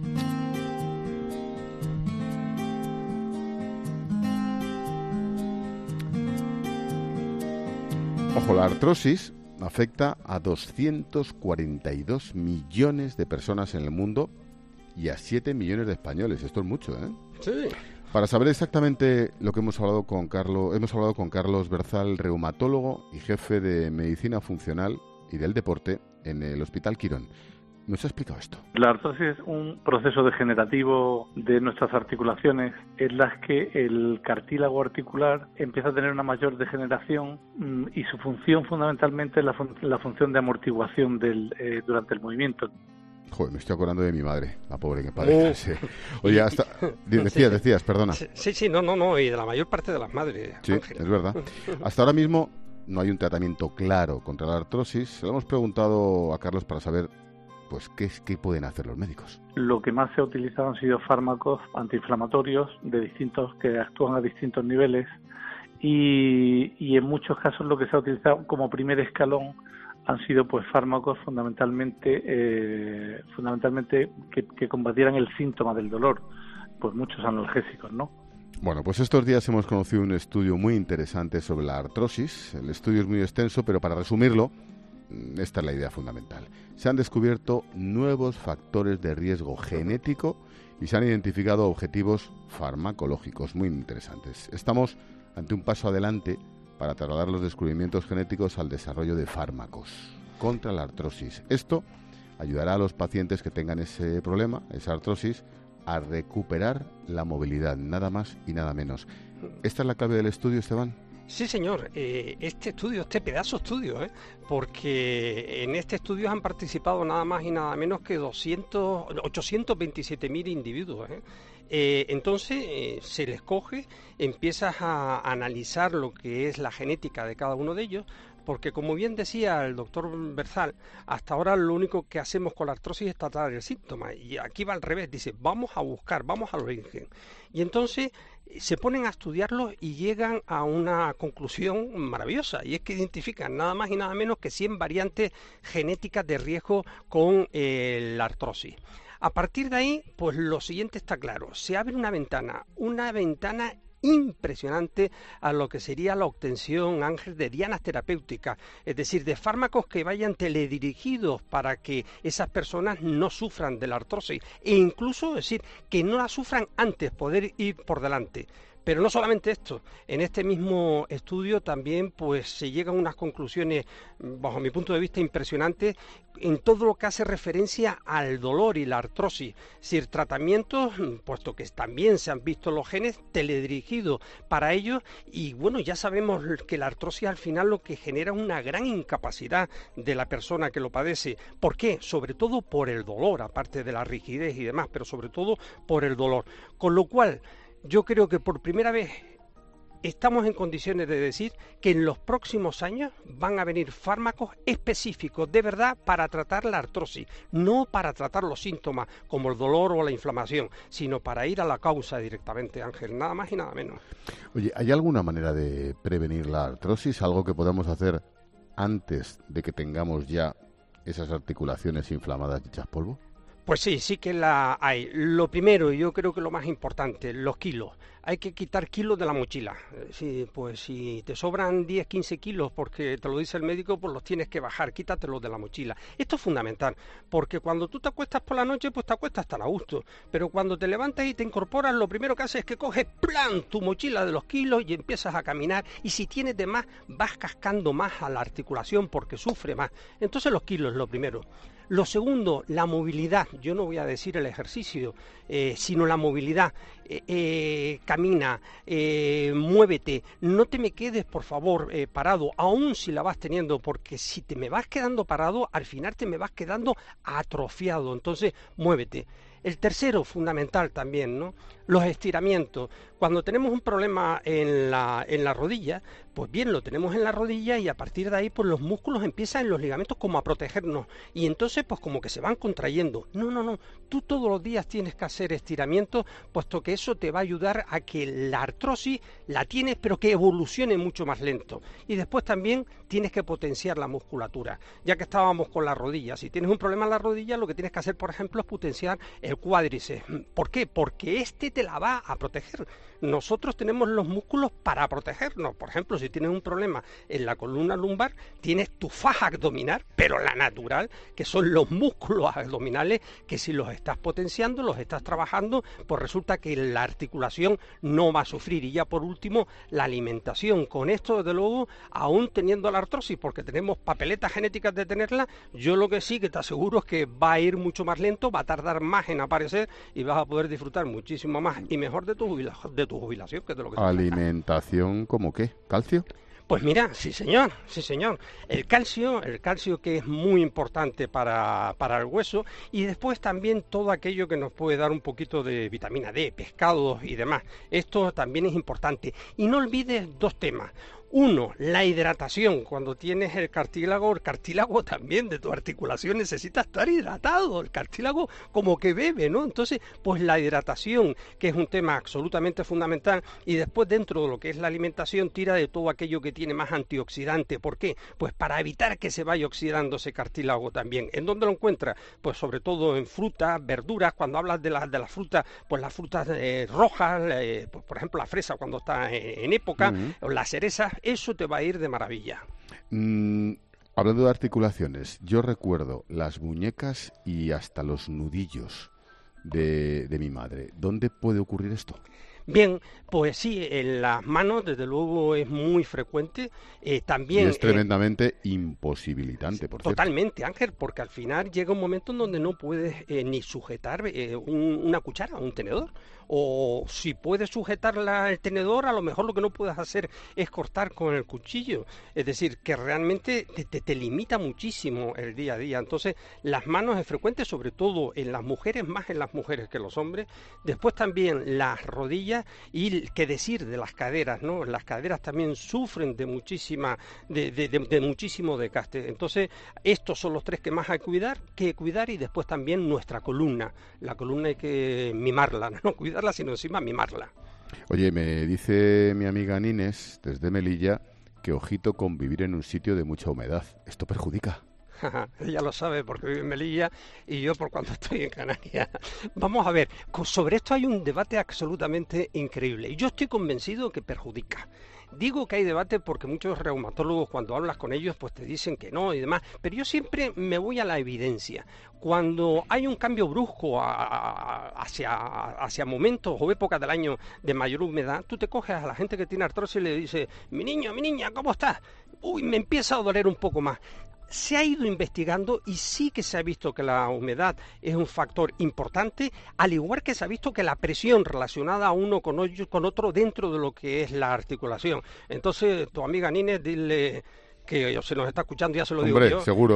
Ojo, la artrosis afecta a 242 millones de personas en el mundo y a 7 millones de españoles. Esto es mucho, ¿eh? Sí. Para saber exactamente lo que hemos hablado con Carlos Berzal, reumatólogo y jefe de medicina funcional y del deporte en el Hospital Quirón. ¿Nos ha explicado esto? La artrosis es un proceso degenerativo de nuestras articulaciones en las que el cartílago articular empieza a tener una mayor degeneración y su función fundamentalmente es la función de amortiguación durante el movimiento. Joder, me estoy acordando de mi madre, la pobre que padece. Sí. Oye, hasta... Decías, perdona. Sí, no, y de la mayor parte de las madres. Sí, Ángel. Es verdad. Hasta ahora mismo no hay un tratamiento claro contra la artrosis. Se lo hemos preguntado a Carlos para saber pues ¿qué pueden hacer los médicos? Lo que más se ha utilizado han sido fármacos antiinflamatorios que actúan a distintos niveles y en muchos casos lo que se ha utilizado como primer escalón han sido pues fármacos fundamentalmente que combatieran el síntoma del dolor, pues muchos analgésicos, ¿no? Bueno, pues estos días hemos conocido un estudio muy interesante sobre la artrosis. El estudio es muy extenso, pero para resumirlo, esta es la idea fundamental. Se han descubierto nuevos factores de riesgo genético y se han identificado objetivos farmacológicos muy interesantes. Estamos ante un paso adelante para trasladar los descubrimientos genéticos al desarrollo de fármacos contra la artrosis. Esto ayudará a los pacientes que tengan ese problema, esa artrosis, a recuperar la movilidad, nada más y nada menos. ¿Esta es la clave del estudio, Esteban? Sí, señor. Este pedazo de estudio, porque en este estudio han participado nada más y nada menos que 827.000 individuos. Entonces se les coge, empiezas a analizar lo que es la genética de cada uno de ellos, porque como bien decía el doctor Berzal, hasta ahora lo único que hacemos con la artrosis es tratar el síntoma, y aquí va al revés, dice, vamos al origen. Y entonces se ponen a estudiarlo y llegan a una conclusión maravillosa, y es que identifican nada más y nada menos que 100 variantes genéticas de riesgo con la artrosis. A partir de ahí, pues lo siguiente está claro, se abre una ventana impresionante a lo que sería la obtención, Ángel, de dianas terapéuticas, es decir, de fármacos que vayan teledirigidos para que esas personas no sufran de la artrosis e incluso, es decir, que no la sufran antes, poder ir por delante. Pero no solamente esto, en este mismo estudio también pues se llegan a unas conclusiones, bajo mi punto de vista, impresionantes en todo lo que hace referencia al dolor y la artrosis. Es decir, tratamientos, puesto que también se han visto los genes teledirigidos para ellos, y bueno, ya sabemos que la artrosis al final lo que genera una gran incapacidad de la persona que lo padece. ¿Por qué? Sobre todo por el dolor, aparte de la rigidez y demás, pero sobre todo por el dolor. Con lo cual, yo creo que por primera vez estamos en condiciones de decir que en los próximos años van a venir fármacos específicos de verdad para tratar la artrosis, no para tratar los síntomas como el dolor o la inflamación, sino para ir a la causa directamente, Ángel, nada más y nada menos. Oye, ¿hay alguna manera de prevenir la artrosis? ¿Algo que podamos hacer antes de que tengamos ya esas articulaciones inflamadas y hechas polvo? Pues sí que la hay. Lo primero, y yo creo que lo más importante, los kilos. Hay que quitar kilos de la mochila. Sí, pues si te sobran 10, 15 kilos porque te lo dice el médico, pues los tienes que bajar, quítatelos de la mochila. Esto es fundamental, porque cuando tú te acuestas por la noche, pues te acuestas tan a gusto. Pero cuando te levantas y te incorporas, lo primero que haces es que coges tu mochila de los kilos y empiezas a caminar. Y si tienes de más, vas cascando más a la articulación porque sufre más. Entonces los kilos es lo primero. Lo segundo, la movilidad. Yo no voy a decir el ejercicio, sino la movilidad. Camina, muévete, no te me quedes, por favor, parado, aun si la vas teniendo, porque si te me vas quedando parado, al final te me vas quedando atrofiado. Entonces, muévete. El tercero, fundamental también, ¿no? Los estiramientos. Cuando tenemos un problema en la rodilla, pues bien, lo tenemos en la rodilla y a partir de ahí, pues los músculos empiezan en los ligamentos como a protegernos y entonces, pues como que se van contrayendo. No. Tú todos los días tienes que hacer estiramientos, puesto que eso te va a ayudar a que la artrosis la tienes, pero que evolucione mucho más lento. Y después también tienes que potenciar la musculatura. Ya que estábamos con la rodilla, si tienes un problema en la rodilla, lo que tienes que hacer, por ejemplo, es potenciar el cuádriceps. ¿Por qué? Porque este te la va a proteger. Nosotros tenemos los músculos para protegernos. Por ejemplo, si tienes un problema en la columna lumbar, tienes tu faja abdominal, pero la natural, que son los músculos abdominales, que si los estás potenciando, los estás trabajando, pues resulta que la articulación no va a sufrir. Y ya por último, la alimentación. Con esto, desde luego, aún teniendo la artrosis, porque tenemos papeletas genéticas de tenerla, yo lo que sí que te aseguro es que va a ir mucho más lento, va a tardar más en aparecer y vas a poder disfrutar muchísimo más y mejor de tu jubilación, que es de lo que ¿Alimentación como qué? ¿Calcio? Pues mira, sí señor. El calcio que es muy importante para el hueso, y después también todo aquello que nos puede dar un poquito de vitamina D, pescados y demás. Esto también es importante. Y no olvides dos temas. Uno, la hidratación. Cuando tienes el cartílago también de tu articulación necesita estar hidratado. El cartílago como que bebe, ¿no? Entonces, pues la hidratación, que es un tema absolutamente fundamental, y después dentro de lo que es la alimentación, tira de todo aquello que tiene más antioxidante. ¿Por qué? Pues para evitar que se vaya oxidando ese cartílago también. ¿En dónde lo encuentras? Pues sobre todo en frutas, verduras. Cuando hablas de las frutas, pues las frutas rojas, pues por ejemplo la fresa cuando está en época, o las cerezas, eso te va a ir de maravilla. Hablando de articulaciones, yo recuerdo las muñecas y hasta los nudillos de mi madre. ¿Dónde puede ocurrir esto? Bien, pues sí, en las manos desde luego es muy frecuente, también... Y es tremendamente imposibilitante, por cierto. Totalmente, Ángel, porque al final llega un momento en donde no puedes ni sujetar una cuchara, un tenedor, o si puedes sujetarla el tenedor, a lo mejor lo que no puedes hacer es cortar con el cuchillo, es decir, que realmente te limita muchísimo el día a día. Entonces, las manos es frecuente, sobre todo en las mujeres, más en las mujeres que los hombres. Después también las rodillas, y qué decir de las caderas, ¿no? Las caderas también sufren de muchísimo desgaste. Entonces, estos son los tres que más hay que cuidar, y después también nuestra columna. La columna hay que mimarla, no cuidarla, sino encima mimarla. Oye, me dice mi amiga Nines, desde Melilla, que ojito con vivir en un sitio de mucha humedad. ¿Esto perjudica? Ella lo sabe porque vive en Melilla y yo por cuando estoy en Canarias. Vamos a ver, sobre esto hay un debate absolutamente increíble y yo estoy convencido que perjudica. Digo que hay debate porque muchos reumatólogos, cuando hablas con ellos, pues te dicen que no y demás, pero yo siempre me voy a la evidencia. Cuando hay un cambio brusco hacia momentos o épocas del año de mayor humedad, tú te coges a la gente que tiene artrosis y le dices, mi niña, ¿cómo estás? Uy, me empieza a doler un poco más. Se ha ido investigando y sí que se ha visto que la humedad es un factor importante, al igual que se ha visto que la presión relacionada uno con otro dentro de lo que es la articulación. Entonces, tu amiga Nines, dile que se nos está escuchando, ya se lo digo yo. Seguro.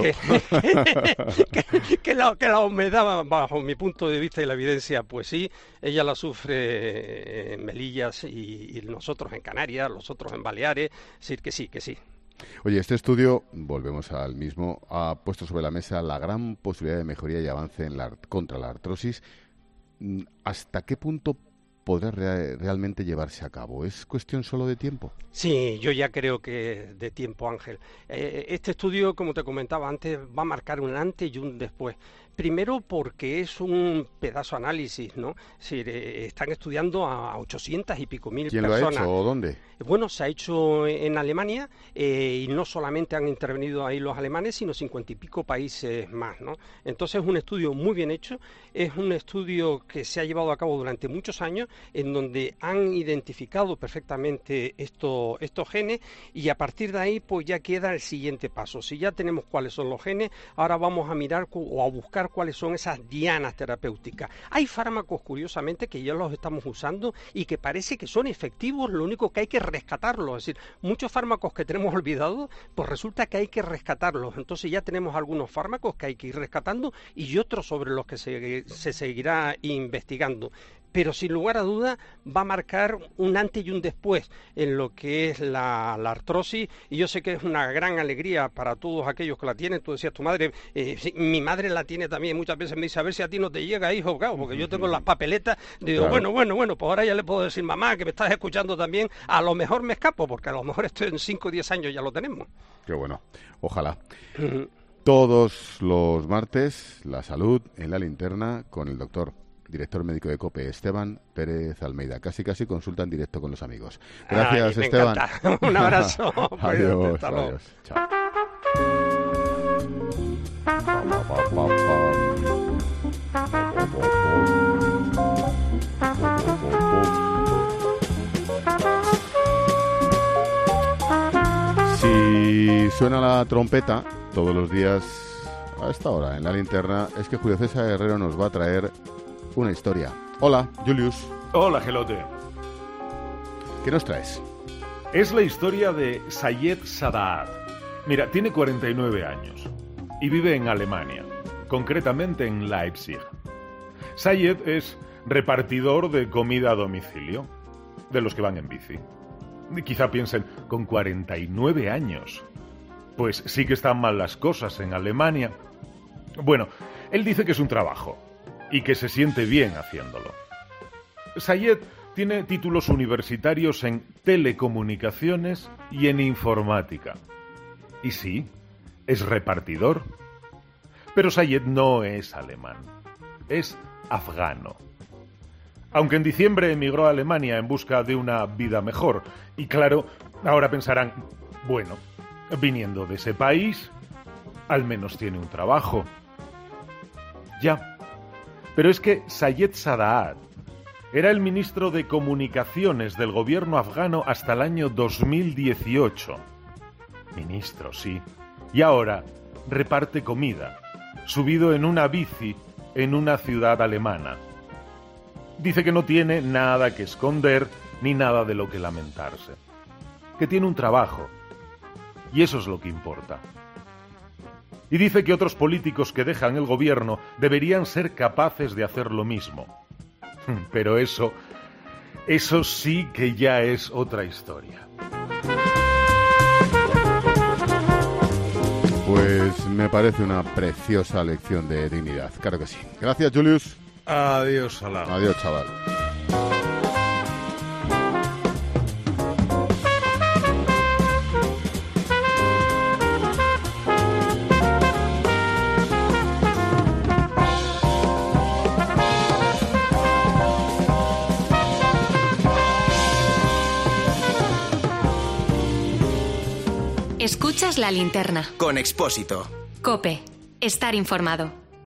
Que la humedad, bajo mi punto de vista y la evidencia, pues sí, ella la sufre en Melilla y nosotros en Canarias, los otros en Baleares, decir que sí, que sí. Oye, este estudio, volvemos al mismo, ha puesto sobre la mesa la gran posibilidad de mejoría y avance contra la artrosis. ¿Hasta qué punto podrá realmente llevarse a cabo? ¿Es cuestión solo de tiempo? Sí, yo ya creo que de tiempo, Ángel. Este estudio, como te comentaba antes, va a marcar un antes y un después. Primero porque es un pedazo de análisis, ¿no? Es decir, están estudiando a 800 y pico mil personas. ¿Quién lo ha hecho o dónde? Bueno, se ha hecho en Alemania y no solamente han intervenido ahí los alemanes, sino 50 y pico países más, ¿no? Entonces es un estudio muy bien hecho, es un estudio que se ha llevado a cabo durante muchos años, en donde han identificado perfectamente estos genes y a partir de ahí pues ya queda el siguiente paso. Si ya tenemos cuáles son los genes, ahora vamos a mirar o a buscar cuáles son esas dianas terapéuticas. Hay fármacos, curiosamente, que ya los estamos usando y que parece que son efectivos, lo único que hay que rescatarlos. Es decir, muchos fármacos que tenemos olvidados, pues resulta que hay que rescatarlos. Entonces ya tenemos algunos fármacos que hay que ir rescatando y otros sobre los que se seguirá investigando. Pero sin lugar a duda va a marcar un antes y un después en lo que es la artrosis, y yo sé que es una gran alegría para todos aquellos que la tienen. Tú decías, tu madre, sí, mi madre la tiene también, muchas veces me dice, a ver si a ti no te llega, hijo, claro, porque yo tengo las papeletas, digo, claro. bueno, pues ahora ya le puedo decir, mamá, que me estás escuchando también, a lo mejor me escapo, porque a lo mejor esto en 5 o 10 años ya lo tenemos. Qué bueno, ojalá. Todos los martes, la salud en la linterna con el doctor, director médico de COPE, Esteban Pérez Almeida. Casi consulta en directo con los amigos. Gracias, Esteban. Un abrazo. Adiós. Chao. Si suena la trompeta todos los días a esta hora en la linterna, es que Julio César Herrero nos va a traer una historia. Hola, Julius. Hola, Gelote. ¿Qué nos traes? Es la historia de Sayed Sadat. Mira, tiene 49 años y vive en Alemania, concretamente en Leipzig. Sayed es repartidor de comida a domicilio, de los que van en bici. Quizá piensen, con 49 años. Pues sí que están mal las cosas en Alemania. Bueno, él dice que es un trabajo y que se siente bien haciéndolo. Sayed tiene títulos universitarios en telecomunicaciones y en informática. Y sí, es repartidor. Pero Sayed no es alemán, es afgano. Aunque en diciembre emigró a Alemania en busca de una vida mejor. Y claro, ahora pensarán, bueno, viniendo de ese país, al menos tiene un trabajo. Ya, pero es que Sayed Sadaat era el ministro de Comunicaciones del gobierno afgano hasta el año 2018. Ministro, sí. Y ahora reparte comida, subido en una bici en una ciudad alemana. Dice que no tiene nada que esconder ni nada de lo que lamentarse. Que tiene un trabajo. Y eso es lo que importa. Y dice que otros políticos que dejan el gobierno deberían ser capaces de hacer lo mismo. Pero eso sí que ya es otra historia. Pues me parece una preciosa lección de dignidad. Claro que sí. Gracias, Julius. Adiós, Salah. Adiós, chaval. Escuchas La Linterna. Con Expósito. COPE. Estar informado.